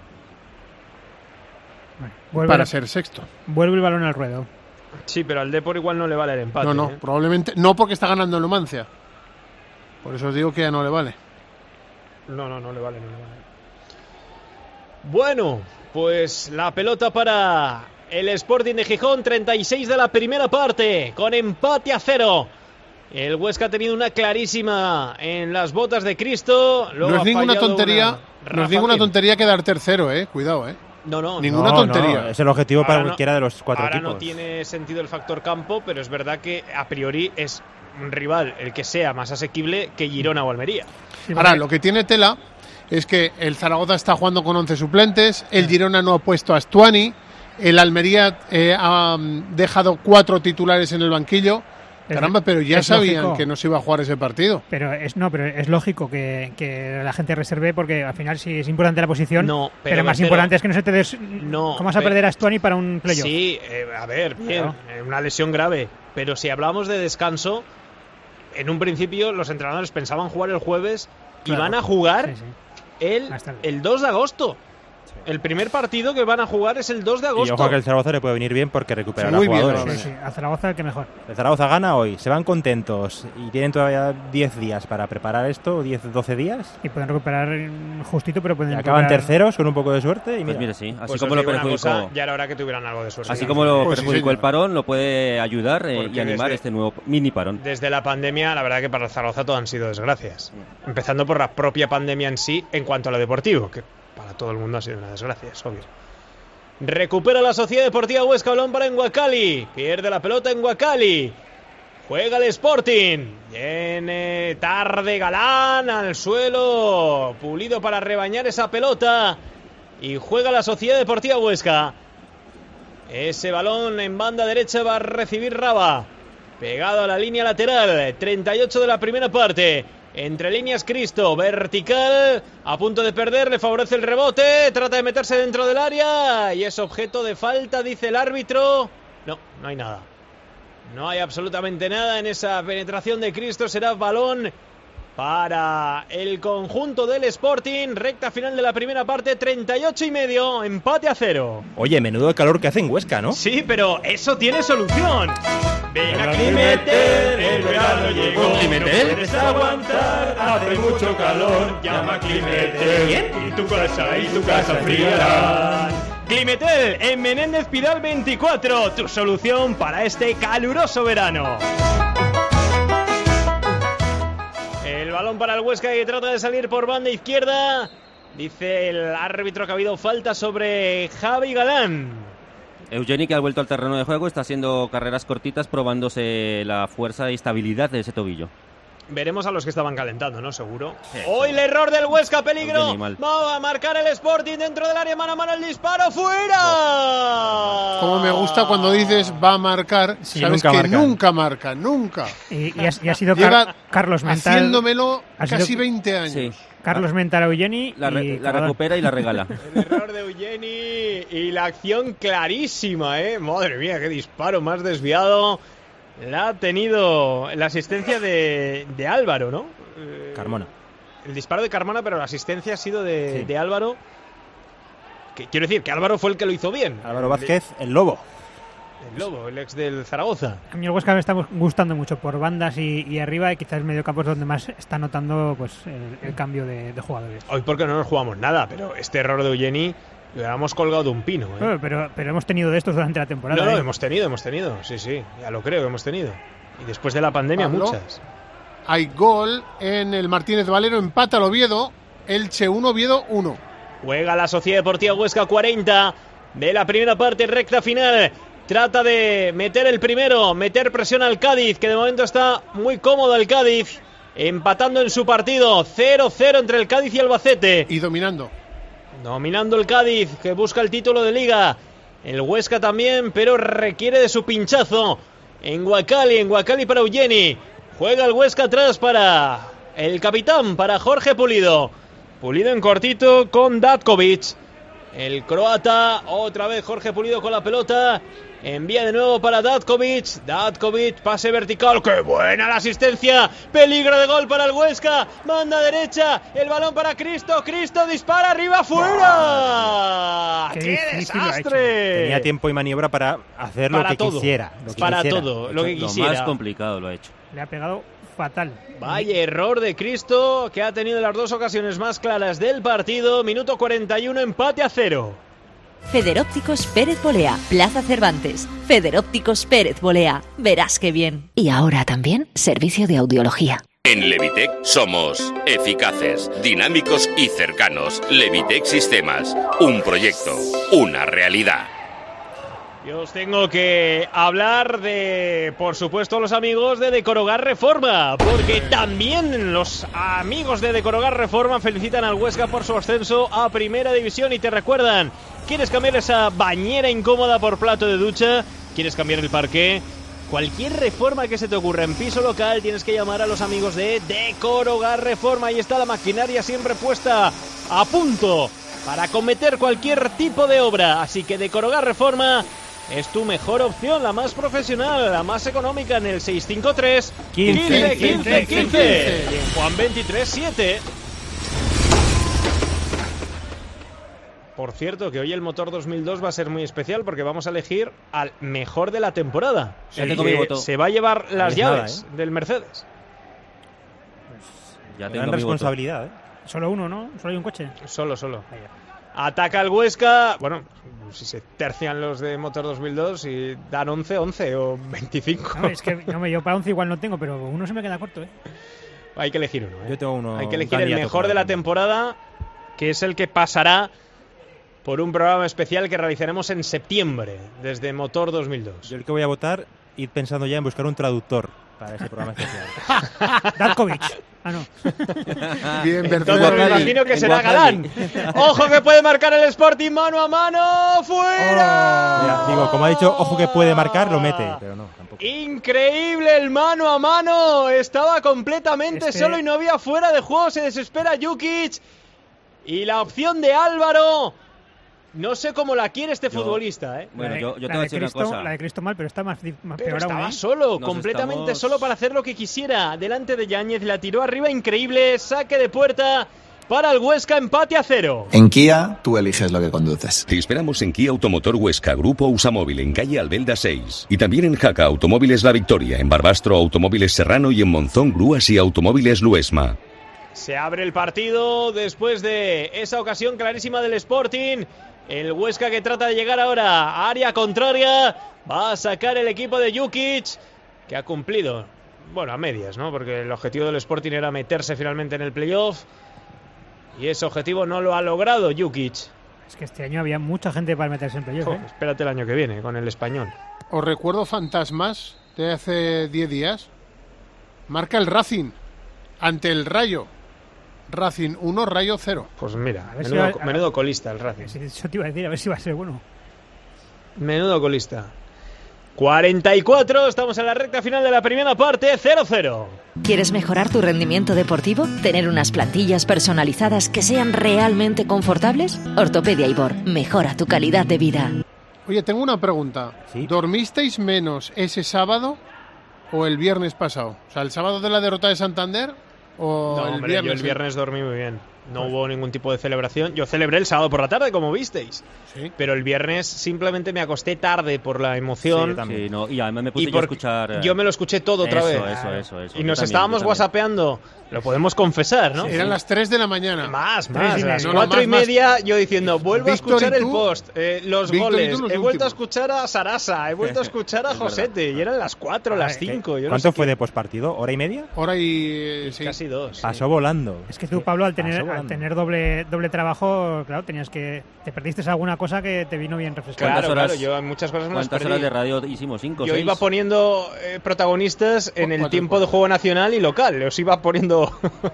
Vuelve Para a... ser sexto. Vuelve el balón al ruedo. Sí, pero al Depor igual no le vale el empate. No, no, ¿eh? probablemente no, porque está ganando el Numancia. Por eso os digo que ya no le vale. No, no, no le vale, no le vale. Bueno, pues la pelota para el Sporting de Gijón, treinta y seis de la primera parte, con empate a cero. El Huesca ha tenido una clarísima en las botas de Cristo. No es ninguna tontería, no es ninguna tontería quedar tercero, eh. Cuidado, eh. No, no, ninguna no, tontería. No, es el objetivo ahora para no, cualquiera de los cuatro ahora equipos. Ahora no tiene sentido el factor campo, pero es verdad que a priori es un rival, el que sea más asequible que Girona o Almería. Sí, ahora, lo que tiene tela es que el Zaragoza está jugando con once suplentes, el Girona no ha puesto a Stuani, el Almería eh, ha dejado cuatro titulares en el banquillo. Es, Caramba, pero ya sabían lógico. que no se iba a jugar ese partido. Pero es no, pero es lógico que, que la gente reserve, porque al final sí es importante la posición, no, pero, pero más pero, importante es que no se te des... No, ¿Cómo vas a pero, perder a Stuani para un playoff? Sí, eh, a ver, bien, claro. eh, una lesión grave, pero si hablamos de descanso, en un principio los entrenadores pensaban jugar el jueves claro. y van a jugar sí, sí. El, el dos de agosto. El primer partido que van a jugar es el dos de agosto. Y ojo que el Zaragoza le puede venir bien porque recuperará sí, jugadores. Bien, sí, sí. A Zaragoza el que mejor. El Zaragoza gana hoy, se van contentos y tienen todavía diez días para preparar esto, diez, doce días. Y pueden recuperar justito, pero pueden y acaban recuperar... terceros con un poco de suerte. Y pues mira, mire, sí. Así pues como lo perjudicó. Cosa, ya era hora que tuvieran algo de suerte. Así como lo pues perjudicó sí, el parón, lo puede ayudar eh, y animar desde, este nuevo mini parón. Desde la pandemia, la verdad que para el Zaragoza todo han sido desgracias. Mm. Empezando por la propia pandemia en sí, en cuanto a lo deportivo, que para todo el mundo ha sido una desgracia, es obvio. Recupera la Sociedad Deportiva Huesca, balón para Enguacali. Pierde la pelota Enguacali. Juega el Sporting. Viene tarde Galán al suelo. Pulido para rebañar esa pelota. Y juega la Sociedad Deportiva Huesca. Ese balón en banda derecha va a recibir Raba. Pegado a la línea lateral. treinta y ocho de la primera parte. Entre líneas Cristo, vertical, a punto de perder, le favorece el rebote, trata de meterse dentro del área y es objeto de falta, dice el árbitro. No, no hay nada. No hay absolutamente nada en esa penetración de Cristo, será balón para el conjunto del Sporting. Recta final de la primera parte, treinta y ocho y medio, empate a cero. Oye, menudo calor que hace en Huesca, ¿no? Sí, pero eso tiene solución. Ven a Climetel, el verano llegó. ¿Con Climetel? No puedes aguantar, hace mucho calor. Llama a Climetel. ¿Quién? Y tu casa y tu casa friarán. Climetel, en Menéndez Pidal veinticuatro, tu solución para este caluroso verano. El balón para el Huesca que trata de salir por banda izquierda. Dice el árbitro que ha habido falta sobre Javi Galán. Eugeni, que ha vuelto al terreno de juego, está haciendo carreras cortitas probándose la fuerza y estabilidad de ese tobillo. Veremos a los que estaban calentando, ¿no? Seguro. Sí, Hoy sí. El error del Huesca, peligro. Va a marcar el Sporting dentro del área, mano a mano el disparo, ¡fuera! Como me gusta cuando dices va a marcar, sí, sabes nunca que marcan. nunca marca, nunca. Y, y, ha, y ha sido Car Carlos Mental. Haciéndomelo casi veinte años. Sí. Carlos Mental a Eugeni. La, re, la recupera y la regala. El error de Eugeni y la acción clarísima, ¿eh? Madre mía, qué disparo más desviado. La ha tenido la asistencia de, de Álvaro, ¿no? Carmona. El disparo de Carmona, pero la asistencia ha sido de, sí. de Álvaro. Que, quiero decir que Álvaro fue el que lo hizo bien. Álvaro Vázquez, el Lobo. El Lobo, el ex del Zaragoza. A mí el Huesca me está gustando mucho por bandas y, y arriba, y quizás el mediocampo es donde más está notando pues el, el cambio de, de jugadores. Hoy porque no nos jugamos nada, pero este error de Eugeni lo hubiéramos colgado de un pino, ¿eh? Pero, pero, pero hemos tenido de estos durante la temporada. No, no, ¿eh? hemos tenido, hemos tenido. Sí, sí, ya lo creo que hemos tenido. Y después de la pandemia, Pablo, muchas. Hay gol en el Martínez Valero, empata el Oviedo, Elche uno, Oviedo uno. Juega la Sociedad Deportiva Huesca, cuarenta de la primera parte, recta final. Trata de meter el primero, meter presión al Cádiz, que de momento está muy cómodo el Cádiz, empatando en su partido, cero cero entre el Cádiz y Albacete. Y dominando. Dominando el Cádiz, que busca el título de Liga. El Huesca también, pero requiere de su pinchazo. En Huacali, en Huacali para Eugeni. Juega el Huesca atrás para el capitán, para Jorge Pulido. Pulido en cortito con Datkovic. El croata, otra vez Jorge Pulido con la pelota. Envía de nuevo para Datkovic. Datkovic, pase vertical. ¡Qué buena la asistencia! Peligro de gol para el Huesca. Banda derecha. El balón para Cristo. Cristo dispara arriba, fuera. ¡Qué, ¡Qué desastre! Tenía tiempo y maniobra para hacer para lo que todo. quisiera. Lo que para quisiera. todo, lo que quisiera. Lo más complicado lo ha hecho. Le ha pegado fatal. Vaya error de Cristo, que ha tenido las dos ocasiones más claras del partido. Minuto cuarenta y uno, empate a cero. Federópticos Pérez Bolea, Plaza Cervantes. Federópticos Pérez Bolea, verás qué bien. Y ahora también servicio de audiología. En Levitec somos eficaces, dinámicos y cercanos. Levitec Sistemas, un proyecto, una realidad. Yo os tengo que hablar de, por supuesto, los amigos de Decorogar Reforma, porque también los amigos de Decorogar Reforma felicitan al Huesca por su ascenso a Primera División y te recuerdan, ¿quieres cambiar esa bañera incómoda por plato de ducha? ¿Quieres cambiar el parqué? Cualquier reforma que se te ocurra en piso local tienes que llamar a los amigos de Decorogar Reforma. Ahí está la maquinaria siempre puesta a punto para cometer cualquier tipo de obra, así que Decorogar Reforma es tu mejor opción, la más profesional, la más económica, en el seis cinco tres, quince, quince, quince y en Juan veintitrés siete. Por cierto, que hoy el motor dos mil dos va a ser muy especial porque vamos a elegir al mejor de la temporada. Ya el tengo mi voto. Se va a llevar las es llaves nada, ¿eh? del Mercedes. Pues ya tengo responsabilidad, ¿eh? Solo uno, ¿no? Solo hay un coche. Solo, solo. Ataca el Huesca. Bueno, si se tercian los de motor dos mil dos y dan once, once o veinticinco. No, es que no, yo para once igual no tengo, pero uno se me queda corto, ¿eh? Hay que elegir uno, ¿eh? Yo tengo uno. Hay que elegir el mejor de la temporada, que es el que pasará por un programa especial que realizaremos en septiembre, desde Motor dos mil dos. Yo el que voy a votar, ir pensando ya en buscar un traductor para ese programa especial. Datkovic. Ah, no. Bien, Entonces me imagino que será Galán. Ojo que puede marcar el Sporting mano a mano. ¡Fuera! Oh. Mira, digo, como ha dicho, ojo que puede marcar, lo mete, pero no, tampoco. Increíble el mano a mano. Estaba completamente este... solo y no había fuera de juego. Se desespera Jukic. Y la opción de Álvaro. No sé cómo la quiere este yo, futbolista, ¿eh? Bueno, yo, yo tengo que decir Cristo, una cosa. La de Cristo mal, pero está más, más pero peor estaba aún, ¿eh? solo, Nos completamente estamos... solo para hacer lo que quisiera. Delante de Yáñez, la tiró arriba, increíble. Saque de puerta para el Huesca, empate a cero. En Kia, tú eliges lo que conduces. Te esperamos en Kia Automotor Huesca, Grupo Usamóvil, en calle Albelda seis. Y también en Jaca Automóviles La Victoria, en Barbastro Automóviles Serrano y en Monzón Grúas y Automóviles Luesma. Se abre el partido después de esa ocasión clarísima del Sporting. El Huesca que trata de llegar ahora a área contraria. Va a sacar el equipo de Jukic, que ha cumplido, bueno, a medias, ¿no? Porque el objetivo del Sporting era meterse finalmente en el playoff. Y ese objetivo no lo ha logrado Jukic. Es que este año había mucha gente para meterse en playoff, ¿eh? Oh, espérate el año que viene con el Español. Os recuerdo fantasmas de hace diez días. Marca el Racing. ante el Rayo. Racing uno, Rayo cero. Pues mira, A ver si menudo, va- a- menudo colista el Racing. Eso te iba a decir, a ver si va a ser bueno. Menudo colista. cuarenta y cuatro, estamos en la recta final de la primera parte, cero cero. ¿Quieres mejorar tu rendimiento deportivo? ¿Tener unas plantillas personalizadas que sean realmente confortables? Ortopedia Ibor, mejora tu calidad de vida. Oye, tengo una pregunta. ¿Dormisteis menos ese sábado o el viernes pasado? O sea, ¿el sábado de la derrota de Santander o No, el hombre, viernes? yo el viernes dormí muy bien. No hubo ningún tipo de celebración. Yo celebré el sábado por la tarde, como visteis. Sí. Pero el viernes simplemente me acosté tarde por la emoción. Sí, no, y además me puse Y yo a por- escuchar... eh, Yo me lo escuché todo otra eso, vez. Eso, eso, eso. Y Yo nos también, estábamos yo también. whatsappeando. Lo podemos confesar, ¿no? Eran las tres de la mañana. Más, Tres más. y A las media. No, no, cuatro y más, más. media yo diciendo, vuelvo Víctor a escuchar y el tú- post, eh, los Víctor y goles. tú los He vuelto a últimos. escuchar a Sarasa, he vuelto a escuchar a Es verdad. Josete. Y eran las cuatro, las Ah, cinco. Yo no ¿Cuánto sé fue qué- de pospartido? ¿Hora y media? Hora y... sí. Casi dos. Pasó volando. Es que tú, Pablo, al tener, pasó al volando. tener doble doble trabajo, claro, tenías que... Te perdiste alguna cosa que te vino bien refrescante. Claro, ¿Cuántas claro, horas- yo en muchas cosas me las ¿Cuántas perdí. horas de radio hicimos? ¿Cinco, Yo seis? iba poniendo eh, protagonistas en el Cuatro, tiempo de juego nacional y local. Los iba poniendo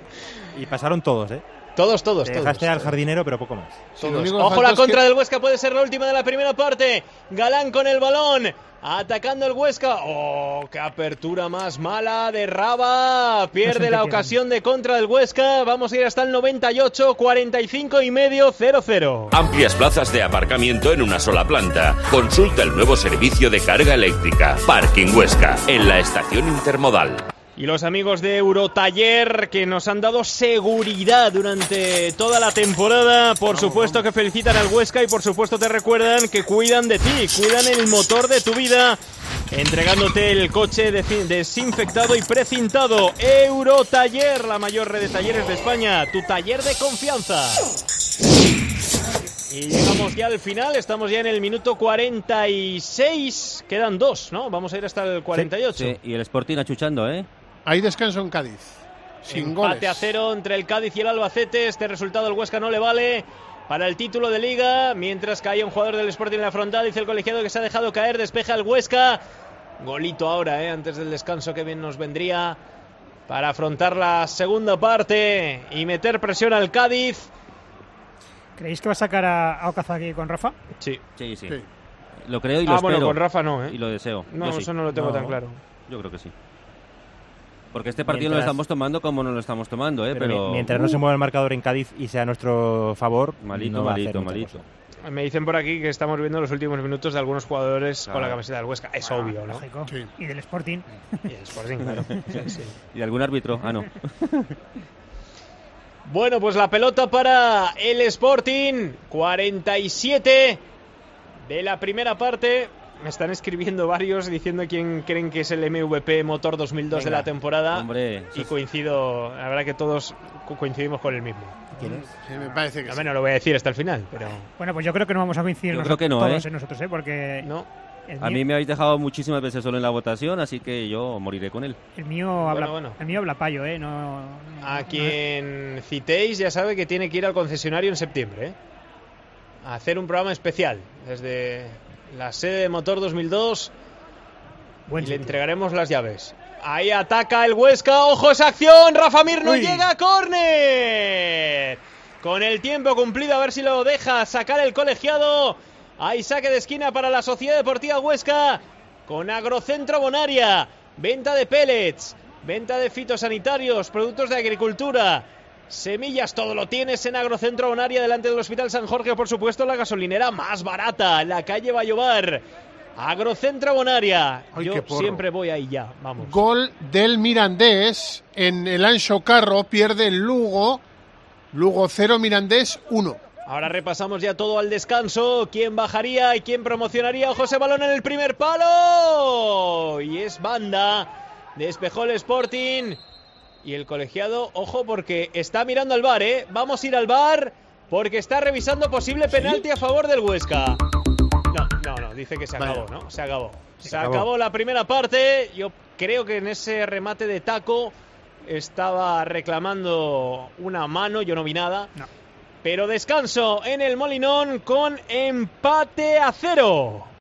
Y pasaron todos, ¿eh? todos, todos, Te todos. dejaste al todos. jardinero, pero poco más. Sí, lo Todos. único que Ojo, faltó la es contra que- del Huesca puede ser la última de la primera parte. Galán con el balón. Atacando el Huesca. Oh, qué apertura más mala de Raba. Pierde se la entiende. ocasión de contra del Huesca. Vamos a ir hasta el noventa y ocho, cuarenta y cinco y medio, cero cero. Amplias plazas de aparcamiento en una sola planta. Consulta el nuevo servicio de carga eléctrica. Parking Huesca, en la estación intermodal. Y los amigos de Eurotaller que nos han dado seguridad durante toda la temporada. Por supuesto que felicitan al Huesca y por supuesto te recuerdan que cuidan de ti, cuidan el motor de tu vida, entregándote el coche desi- desinfectado y precintado. Eurotaller, la mayor red de talleres de España, tu taller de confianza. Y llegamos ya al final, estamos ya en el minuto cuarenta y seis. Quedan dos, ¿no? Vamos a ir hasta el cuarenta y ocho. Sí, y el Sporting achuchando, ¿eh? Hay descanso en Cádiz. Sin Empate goles. a cero entre el Cádiz y el Albacete. Este resultado el Huesca no le vale para el título de Liga. Mientras que hay un jugador del Sporting en la frontal. Dice el colegiado que se ha dejado caer. Despeja el Huesca. Golito ahora, ¿eh? Antes del descanso, que bien nos vendría para afrontar la segunda parte y meter presión al Cádiz. ¿Creéis que va a sacar a, a Okazaki con Rafa? Sí. Sí, sí. Sí. Lo creo y lo Ah, espero. bueno, con Rafa no, ¿eh? Y lo deseo. No, Yo sí. eso no lo tengo No. tan claro. Yo creo que sí. Porque este partido no lo Mientras- estamos tomando como no lo estamos tomando, ¿eh? Pero, Pero, mi- mientras no se mueva el marcador en Cádiz y sea a nuestro favor, Malito, no va a hacer malito, mucha malito. cosa. Me dicen por aquí que estamos viendo los últimos minutos de algunos jugadores con la Claro. camiseta del Huesca. Es Ah, obvio, ¿no? lógico. Sí. Y del Sporting. Y el Sporting, claro. Sí, sí. ¿Y algún árbitro? Ah, no. Bueno, pues la pelota para el Sporting. cuarenta y siete de la primera parte. Me están escribiendo varios diciendo quién creen que es el M V P Motor dos mil dos de Venga. la temporada. Hombre, Y coincido, la verdad que todos co- coincidimos con el mismo. ¿Quién es? Sí, me parece que No, sí. me no lo voy a decir hasta el final, pero Bueno, pues yo creo que no vamos a coincidir Yo nosotros, creo que no, todos ¿eh? en nosotros, ¿eh? Porque no. el A mío, mí me habéis dejado muchísimas veces solo en la votación, así que yo moriré con él. el mío habla, bueno. el mío habla payo, ¿eh? No, no- A no- quien citéis ya sabe que tiene que ir al concesionario en septiembre, ¿eh? A hacer un programa especial desde la sede de Motor dos mil dos. Buen Y le sitio. entregaremos las llaves. Ahí ataca el Huesca. ¡Ojo esa acción! Rafa Mir no Uy. llega. ¡Córner! Con el tiempo cumplido, a ver si lo deja sacar el colegiado. Hay saque de esquina para la Sociedad Deportiva Huesca. Con Agrocentro Bonaria. Venta de pellets. Venta de fitosanitarios. Productos de agricultura. Semillas, todo lo tienes en Agrocentro Bonaria, delante del Hospital San Jorge, por supuesto, la gasolinera más barata, la calle Vallobar. Agrocentro Bonaria. Ay, Yo qué porro. siempre voy ahí ya, vamos. Gol del Mirandés en el Anxo Carro, pierde el Lugo. Lugo cero, Mirandés uno. Ahora repasamos ya todo al descanso. ¿Quién bajaría y quién promocionaría? José Balón en el primer palo. Y es banda. Despejó el Sporting. Y el colegiado, ojo, porque está mirando al V A R, ¿eh? Vamos a ir al V A R porque está revisando posible penalti a favor del Huesca. No, no, no, dice que se acabó, Vale. ¿no? Se acabó. Se, Se acabó. acabó la primera parte. Yo creo que en ese remate de taco estaba reclamando una mano, yo no vi nada. No. Pero descanso en el Molinón con empate a cero.